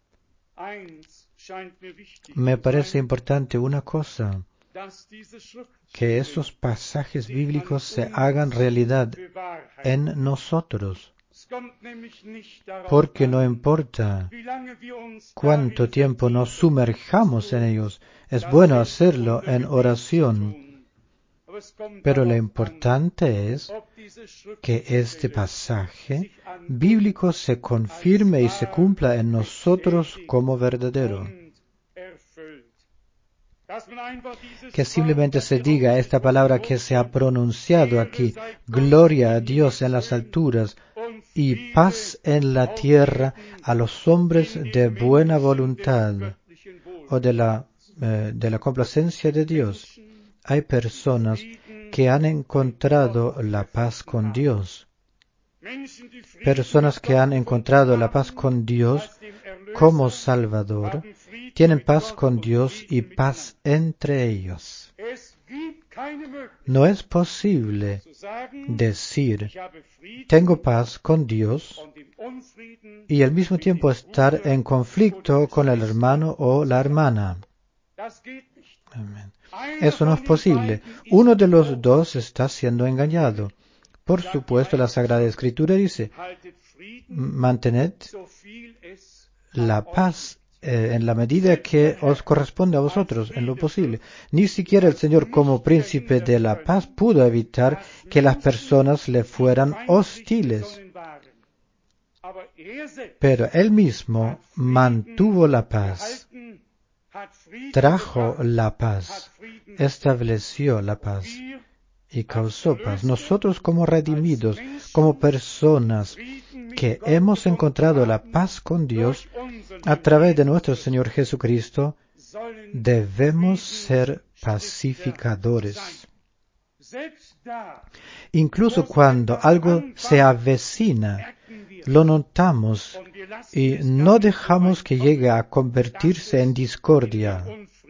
Me parece importante una cosa: que esos pasajes bíblicos se hagan realidad en nosotros. Porque no importa cuánto tiempo nos sumerjamos en ellos, es bueno hacerlo en oración, pero lo importante es que este pasaje bíblico se confirme y se cumpla en nosotros como verdadero. Que simplemente se diga esta palabra que se ha pronunciado aquí: gloria a Dios en las alturas y paz en la tierra a los hombres de buena voluntad, o de la, eh, de la complacencia de Dios. Hay personas que han encontrado la paz con Dios, personas que han encontrado la paz con Dios como Salvador, tienen paz con Dios y paz entre ellos. No es posible decir: tengo paz con Dios, y al mismo tiempo estar en conflicto con el hermano o la hermana. Amén. Eso no es posible. Uno de los dos está siendo engañado. Por supuesto, la Sagrada Escritura dice: mantened la paz eh, en la medida que os corresponde a vosotros, en lo posible. Ni siquiera el Señor, como príncipe de la paz, pudo evitar que las personas le fueran hostiles. Pero Él mismo mantuvo la paz, trajo la paz, estableció la paz y causó paz. Nosotros como redimidos, como personas que hemos encontrado la paz con Dios a través de nuestro Señor Jesucristo, debemos ser pacificadores. Incluso cuando algo se avecina, lo notamos y no dejamos que llegue a convertirse en discordia,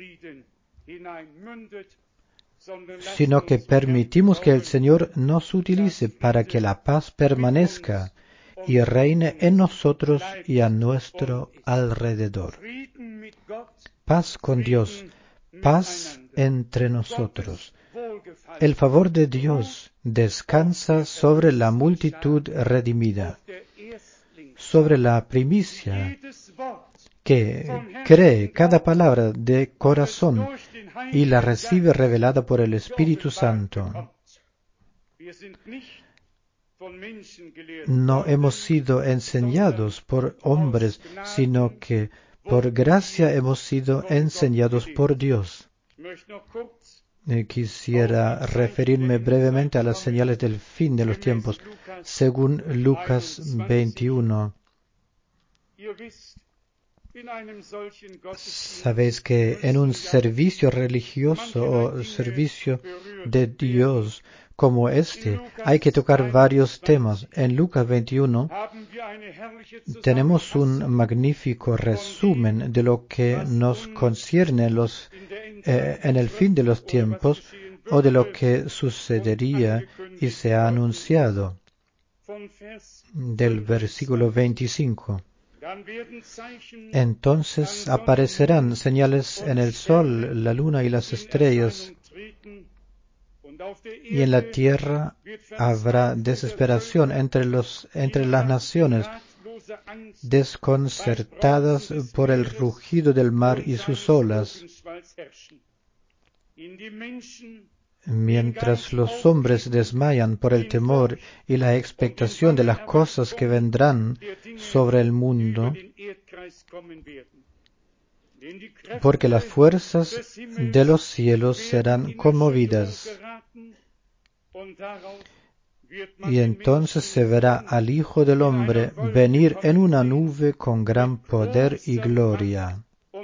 sino que permitimos que el Señor nos utilice para que la paz permanezca y reine en nosotros y a nuestro alrededor. Paz con Dios, paz entre nosotros. El favor de Dios descansa sobre la multitud redimida, sobre la primicia que cree cada palabra de corazón y la recibe revelada por el Espíritu Santo. No hemos sido enseñados por hombres, sino que por gracia hemos sido enseñados por Dios. Quisiera referirme brevemente a las señales del fin de los tiempos, según Lucas veintiuno. Sabéis que en un servicio religioso o servicio de Dios como este, hay que tocar varios temas. En Lucas veintiuno tenemos un magnífico resumen de lo que nos concierne los, eh, en el fin de los tiempos o de lo que sucedería y se ha anunciado. Del versículo veinticinco. Entonces aparecerán señales en el sol, la luna y las estrellas, y en la tierra habrá desesperación entre, los, entre las naciones, desconcertadas por el rugido del mar y sus olas. Mientras los hombres desmayan por el temor y la expectación de las cosas que vendrán sobre el mundo, porque las fuerzas de los cielos serán conmovidas. Y entonces se verá al Hijo del Hombre venir en una nube con gran poder y gloria.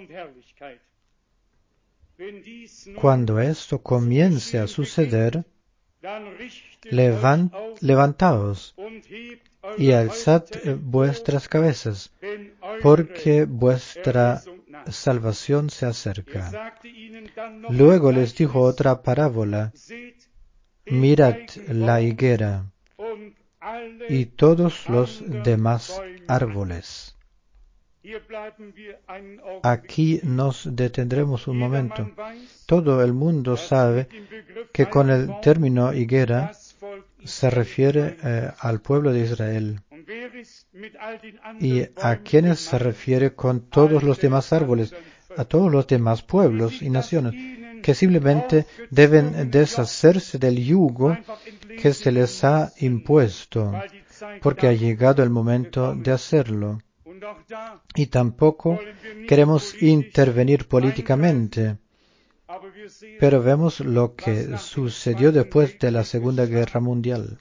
Cuando esto comience a suceder, levant, levantaos y alzad vuestras cabezas, porque vuestra salvación se acerca. Luego les dijo otra parábola: mirad la higuera y todos los demás árboles. Aquí nos detendremos un momento. Todo el mundo sabe que con el término higuera se refiere eh, al pueblo de Israel. ¿Y a quiénes se refiere con todos los demás árboles? A todos los demás pueblos y naciones, que simplemente deben deshacerse del yugo que se les ha impuesto, porque ha llegado el momento de hacerlo. Y tampoco queremos intervenir políticamente, pero vemos lo que sucedió después de la Segunda Guerra Mundial.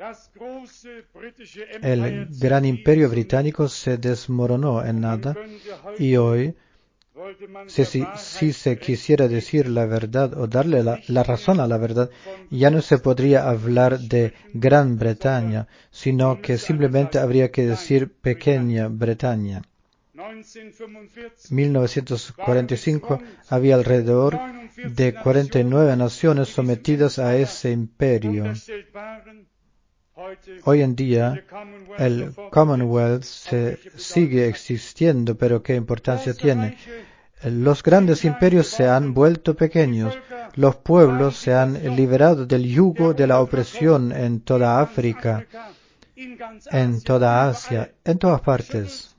El gran imperio británico se desmoronó en nada y hoy, si, si, si se quisiera decir la verdad o darle la, la razón a la verdad, ya no se podría hablar de Gran Bretaña, sino que simplemente habría que decir Pequeña Bretaña. mil novecientos cuarenta y cinco había alrededor de cuarenta y nueve naciones sometidas a ese imperio. Hoy en día el Commonwealth se sigue existiendo, pero ¿qué importancia tiene? Los grandes imperios se han vuelto pequeños, los pueblos se han liberado del yugo de la opresión en toda África en toda Asia, en todas partes.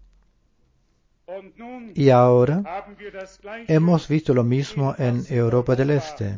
Y ahora hemos visto lo mismo en Europa del Este.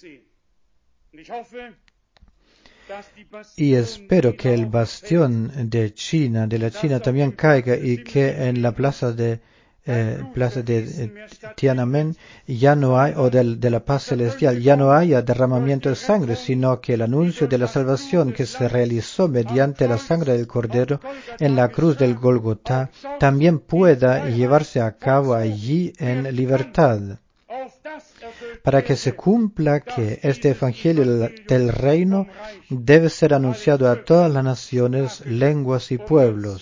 Y espero que el bastión de China, de la China también caiga y que en la plaza de eh, plaza de eh, Tiananmen ya no hay, o del, de la paz celestial, ya no haya derramamiento de sangre, sino que el anuncio de la salvación que se realizó mediante la sangre del Cordero en la cruz del Golgotá también pueda llevarse a cabo allí en libertad, para que se cumpla que este Evangelio del Reino debe ser anunciado a todas las naciones, lenguas y pueblos.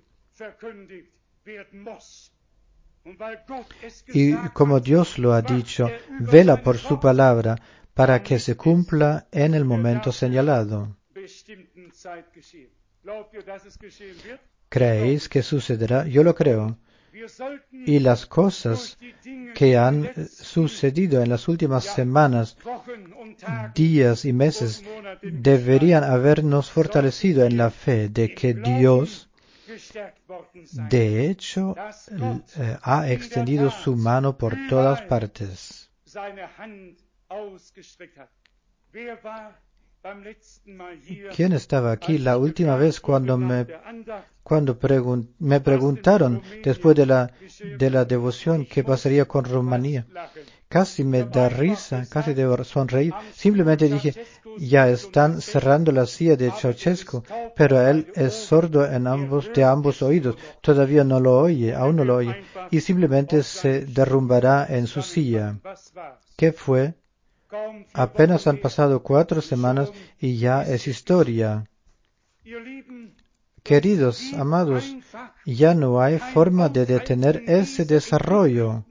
Y como Dios lo ha dicho, vela por su palabra para que se cumpla en el momento señalado. ¿Creéis que sucederá? Yo lo creo. Y las cosas que han sucedido en las últimas semanas, días y meses deberían habernos fortalecido en la fe de que Dios, de hecho, eh, ha extendido su mano por todas partes. ¿Quién estaba aquí la última vez cuando me, cuando pregun, me preguntaron después de la, de la devoción qué pasaría con Rumanía? Casi me da risa, casi debo sonreír. Simplemente dije, ya están cerrando la silla de Ceausescu, pero él es sordo en ambos, de ambos oídos. Todavía no lo oye, aún no lo oye. Y simplemente se derrumbará en su silla. ¿Qué fue? Apenas han pasado cuatro semanas y ya es historia. Queridos, amados, ya no hay forma de detener ese desarrollo.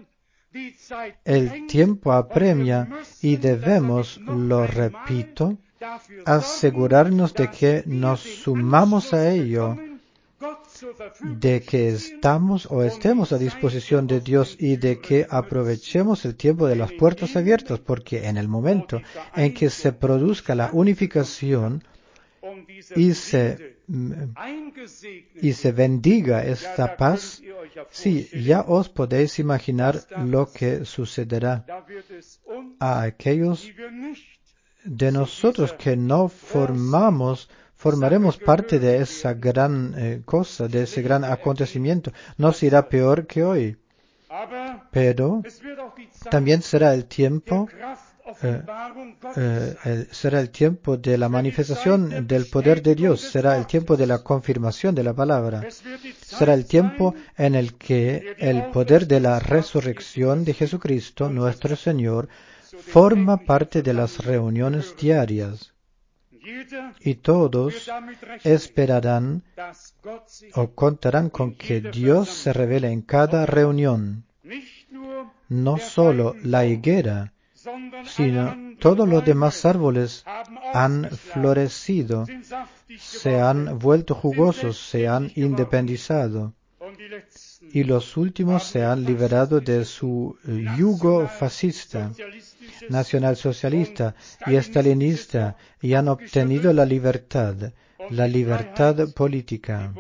El tiempo apremia y debemos, lo repito, asegurarnos de que nos sumamos a ello, de que estamos o estemos a disposición de Dios y de que aprovechemos el tiempo de las puertas abiertas, porque en el momento en que se produzca la unificación y se, y se bendiga esta paz, sí, ya os podéis imaginar lo que sucederá a aquellos de nosotros que no formamos, formaremos parte de esa gran eh, cosa, de ese gran acontecimiento. Nos irá peor que hoy, pero también será el tiempo Eh, eh, el, será el tiempo de la manifestación del poder de Dios, será el tiempo de la confirmación de la palabra, será el tiempo en el que el poder de la resurrección de Jesucristo, nuestro Señor, forma parte de las reuniones diarias. Y todos esperarán o contarán con que Dios se revele en cada reunión. No solo la higuera, sino todos los demás árboles han florecido, se han vuelto jugosos, se han independizado, y los últimos se han liberado de su yugo fascista, nacionalsocialista y estalinista, y han obtenido la libertad, la libertad política.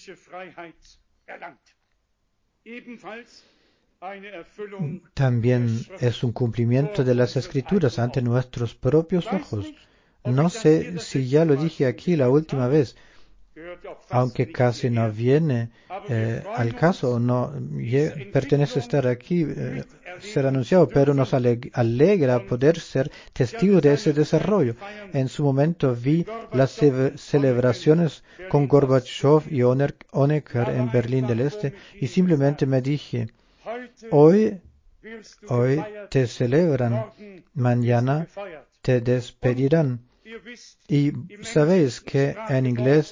También es un cumplimiento de las Escrituras ante nuestros propios ojos. No sé si ya lo dije aquí la última vez, aunque casi no viene eh, al caso, o no pertenece a estar aquí, eh, ser anunciado, pero nos alegra poder ser testigos de ese desarrollo. En su momento vi las celebraciones con Gorbachev y Honecker en Berlín del Este y simplemente me dije, Hoy, hoy te celebran, mañana te despedirán. Y sabéis que en inglés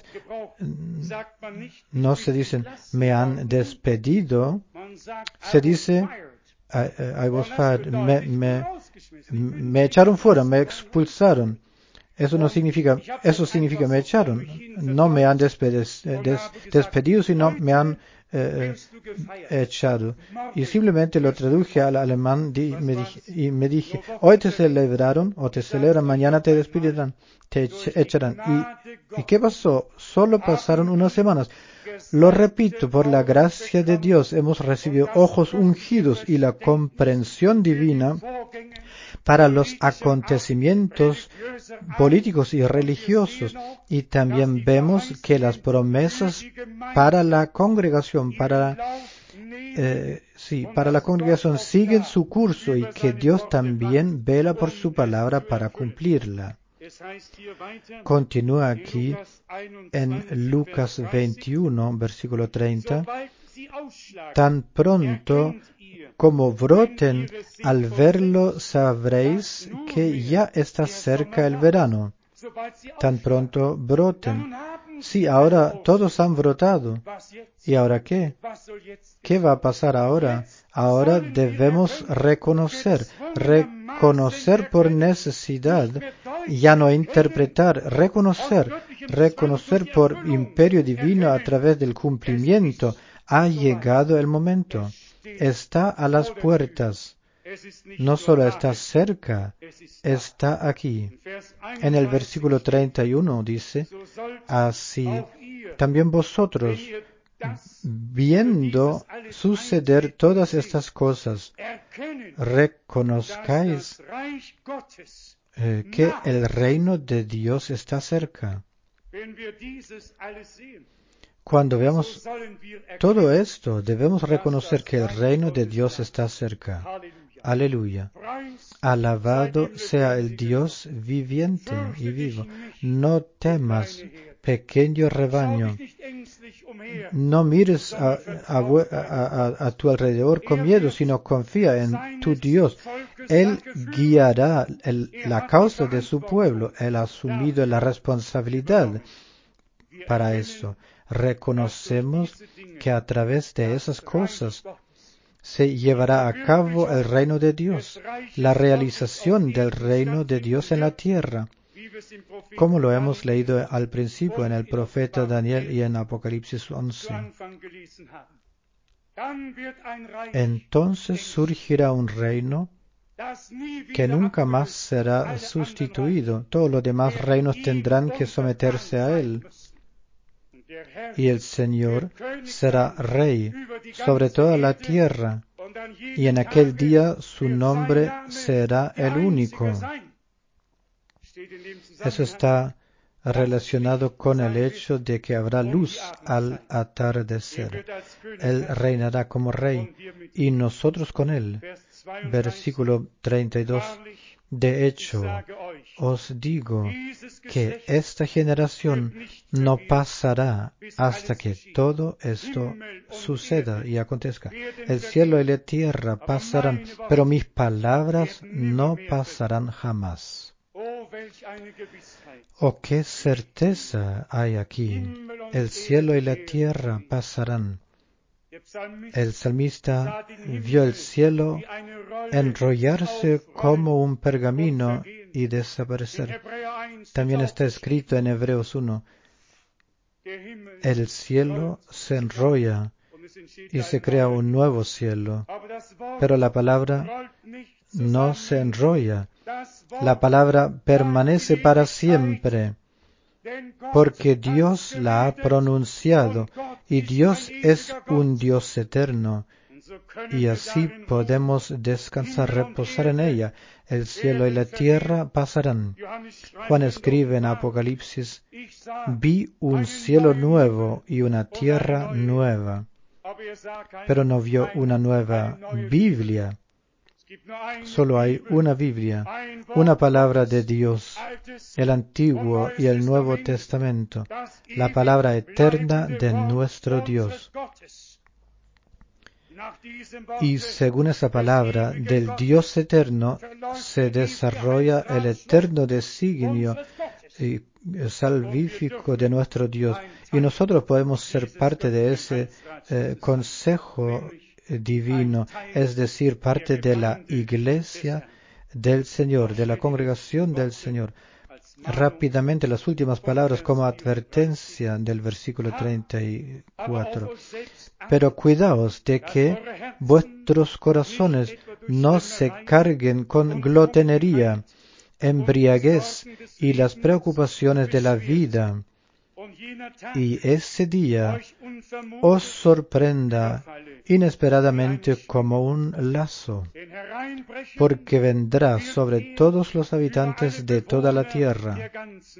no se dice me han despedido, se dice I, I was fired, me, me, me echaron fuera, me expulsaron. Eso no significa, eso significa me echaron. No me han despedes, des, despedido, sino me han eh, echado. Y simplemente lo traduje al alemán di, me dije, y me dije, hoy te celebraron o te celebran, mañana te despedirán, te echarán. ¿Y, ¿Y qué pasó? Solo pasaron unas semanas. Lo repito, por la gracia de Dios hemos recibido ojos ungidos y la comprensión divina para los acontecimientos políticos y religiosos, y también vemos que las promesas para la congregación, para, eh, sí, para la congregación siguen su curso y que Dios también vela por su palabra para cumplirla. Continúa aquí en Lucas veintiuno, versículo treinta. Tan pronto como broten, al verlo sabréis que ya está cerca el verano. Tan pronto broten. Sí, ahora todos han brotado. ¿Y ahora qué? ¿Qué va a pasar ahora? Ahora debemos reconocer, reconocer por necesidad, ya no interpretar, reconocer, reconocer por imperio divino a través del cumplimiento. Ha llegado el momento. Está a las puertas. No solo está cerca, está aquí. En el versículo treinta y uno dice, así también vosotros, viendo suceder todas estas cosas, reconozcáis eh, que el reino de Dios está cerca. Cuando veamos todo esto, debemos reconocer que el reino de Dios está cerca. Aleluya. Alabado sea el Dios viviente y vivo. No temas, pequeño rebaño. No mires a, a, a, a tu alrededor con miedo, sino confía en tu Dios. Él guiará el, la causa de su pueblo. Él ha asumido la responsabilidad para eso. Reconocemos que a través de esas cosas se llevará a cabo el reino de Dios, la realización del reino de Dios en la tierra, como lo hemos leído al principio en el profeta Daniel y en Apocalipsis once. Entonces surgirá un reino que nunca más será sustituido. Todos los demás reinos tendrán que someterse a él. Y el Señor será rey sobre toda la tierra, y en aquel día su nombre será el único. Eso está relacionado con el hecho de que habrá luz al atardecer. Él reinará como rey, y nosotros con él. Versículo treinta y dos. De hecho, os digo que esta generación no pasará hasta que todo esto suceda y acontezca. El cielo y la tierra pasarán, pero mis palabras no pasarán jamás. Oh, qué certeza hay aquí. El cielo y la tierra pasarán. El salmista vio el cielo enrollarse como un pergamino y desaparecer. También está escrito en Hebreos uno, el cielo se enrolla y se crea un nuevo cielo, pero la palabra no se enrolla. La palabra permanece para siempre, porque Dios la ha pronunciado, y Dios es un Dios eterno, y así podemos descansar, reposar en ella. El cielo y la tierra pasarán. Juan escribe en Apocalipsis, vi un cielo nuevo y una tierra nueva, pero no vio una nueva Biblia. Solo hay una Biblia, una palabra de Dios, el Antiguo y el Nuevo Testamento, la palabra eterna de nuestro Dios. Y según esa palabra del Dios eterno se desarrolla el eterno designio y salvífico de nuestro Dios. Y nosotros podemos ser parte de ese eh, consejo divino, es decir, parte de la iglesia del Señor, de la congregación del Señor, rápidamente las últimas palabras como advertencia del versículo treinta y cuatro. Pero cuidaos de que vuestros corazones no se carguen con glotonería, embriaguez y las preocupaciones de la vida, y ese día os sorprenda inesperadamente como un lazo, porque vendrá sobre todos los habitantes de toda la tierra.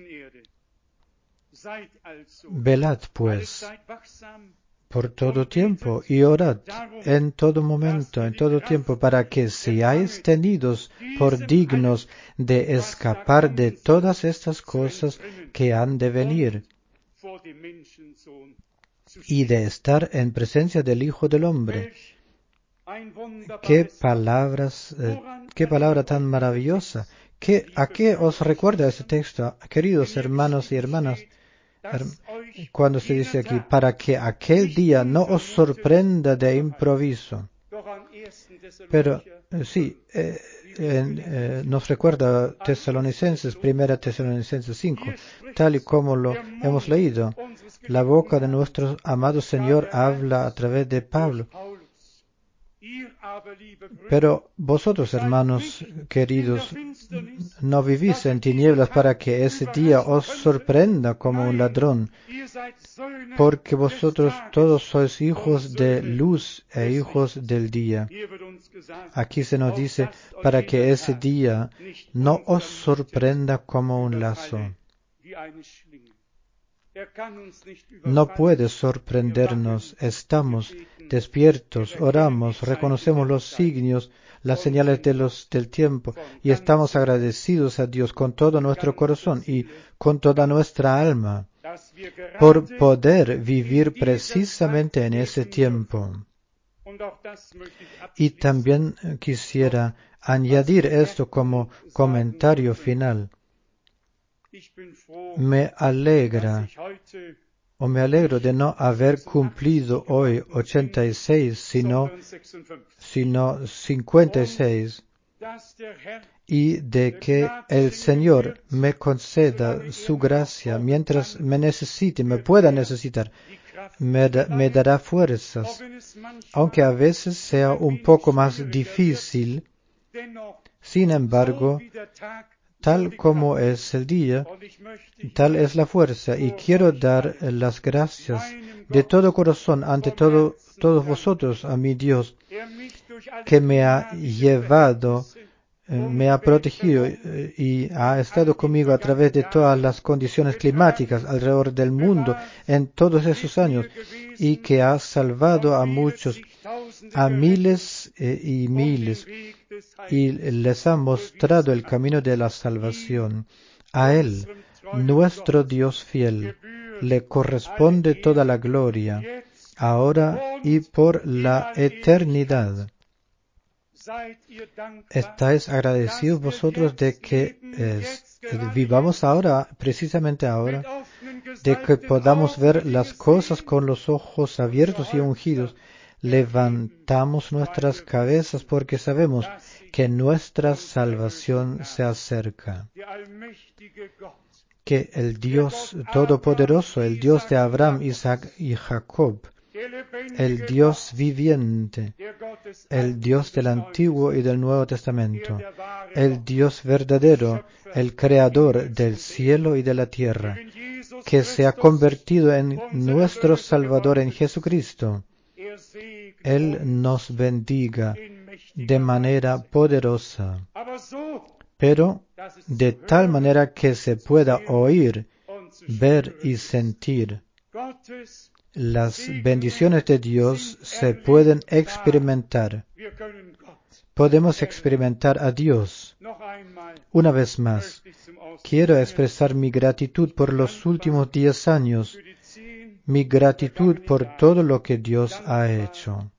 Velad, pues, por todo tiempo, y orad en todo momento, en todo tiempo, para que seáis tenidos por dignos de escapar de todas estas cosas que han de venir, y de estar en presencia del Hijo del Hombre. Qué palabras, eh, qué palabra tan maravillosa. ¿Qué, ¿A qué os recuerda este texto, queridos hermanos y hermanas? Cuando se dice aquí, para que aquel día no os sorprenda de improviso. Pero eh, sí, eh, eh, nos recuerda Tesalonicenses, primera Tesalonicenses cinco, tal y como lo hemos leído. La boca de nuestro amado Señor habla a través de Pablo. Pero vosotros, hermanos queridos, no vivís en tinieblas para que ese día os sorprenda como un ladrón, porque vosotros todos sois hijos de luz e hijos del día. Aquí se nos dice para que ese día no os sorprenda como un lazo. No puede sorprendernos, estamos despiertos, oramos, reconocemos los signos, las señales de los, del tiempo, y estamos agradecidos a Dios con todo nuestro corazón y con toda nuestra alma por poder vivir precisamente en ese tiempo. Y también quisiera añadir esto como comentario final. Me alegra o me alegro de no haber cumplido hoy ochenta y seis, sino, sino cincuenta y seis, y de que el Señor me conceda su gracia mientras me necesite, me pueda necesitar, me, da, me dará fuerzas, aunque a veces sea un poco más difícil. Sin embargo, tal como es el día, tal es la fuerza, y quiero dar las gracias de todo corazón ante todo, todos vosotros a mi Dios, que me ha llevado, me ha protegido y ha estado conmigo a través de todas las condiciones climáticas alrededor del mundo en todos esos años, y que ha salvado a muchos, a miles y miles, y les ha mostrado el camino de la salvación. A Él, nuestro Dios fiel, le corresponde toda la gloria, ahora y por la eternidad. ¿Estáis agradecidos vosotros de que eh, vivamos ahora, precisamente ahora, de que podamos ver las cosas con los ojos abiertos y ungidos? Levantamos nuestras cabezas porque sabemos que nuestra salvación se acerca. Que el Dios Todopoderoso, el Dios de Abraham, Isaac y Jacob, el Dios viviente, el Dios del Antiguo y del Nuevo Testamento, el Dios verdadero, el Creador del cielo y de la tierra, que se ha convertido en nuestro Salvador en Jesucristo, Él nos bendiga de manera poderosa, pero de tal manera que se pueda oír, ver y sentir. Las bendiciones de Dios se pueden experimentar. Podemos experimentar a Dios. Una vez más, quiero expresar mi gratitud por los últimos diez años, mi gratitud por todo lo que Dios ha hecho.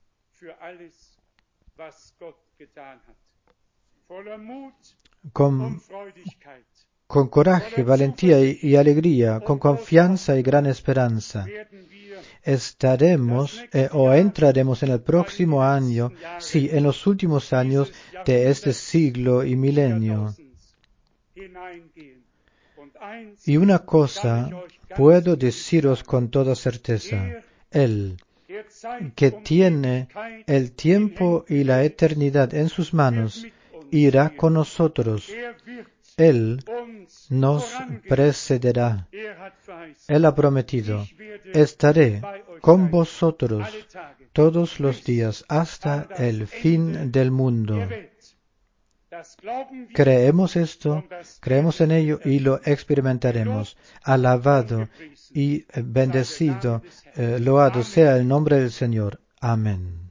Con, con coraje, valentía y, y alegría, con confianza y gran esperanza, estaremos eh, o entraremos en el próximo año, sí, en los últimos años de este siglo y milenio. Y una cosa puedo deciros con toda certeza, Él, que tiene el tiempo y la eternidad en sus manos, irá con nosotros. Él nos precederá. Él ha prometido, estaré con vosotros todos los días hasta el fin del mundo. Creemos esto, creemos en ello y lo experimentaremos. Alabado y bendecido, eh, loado sea el nombre del Señor. Amén.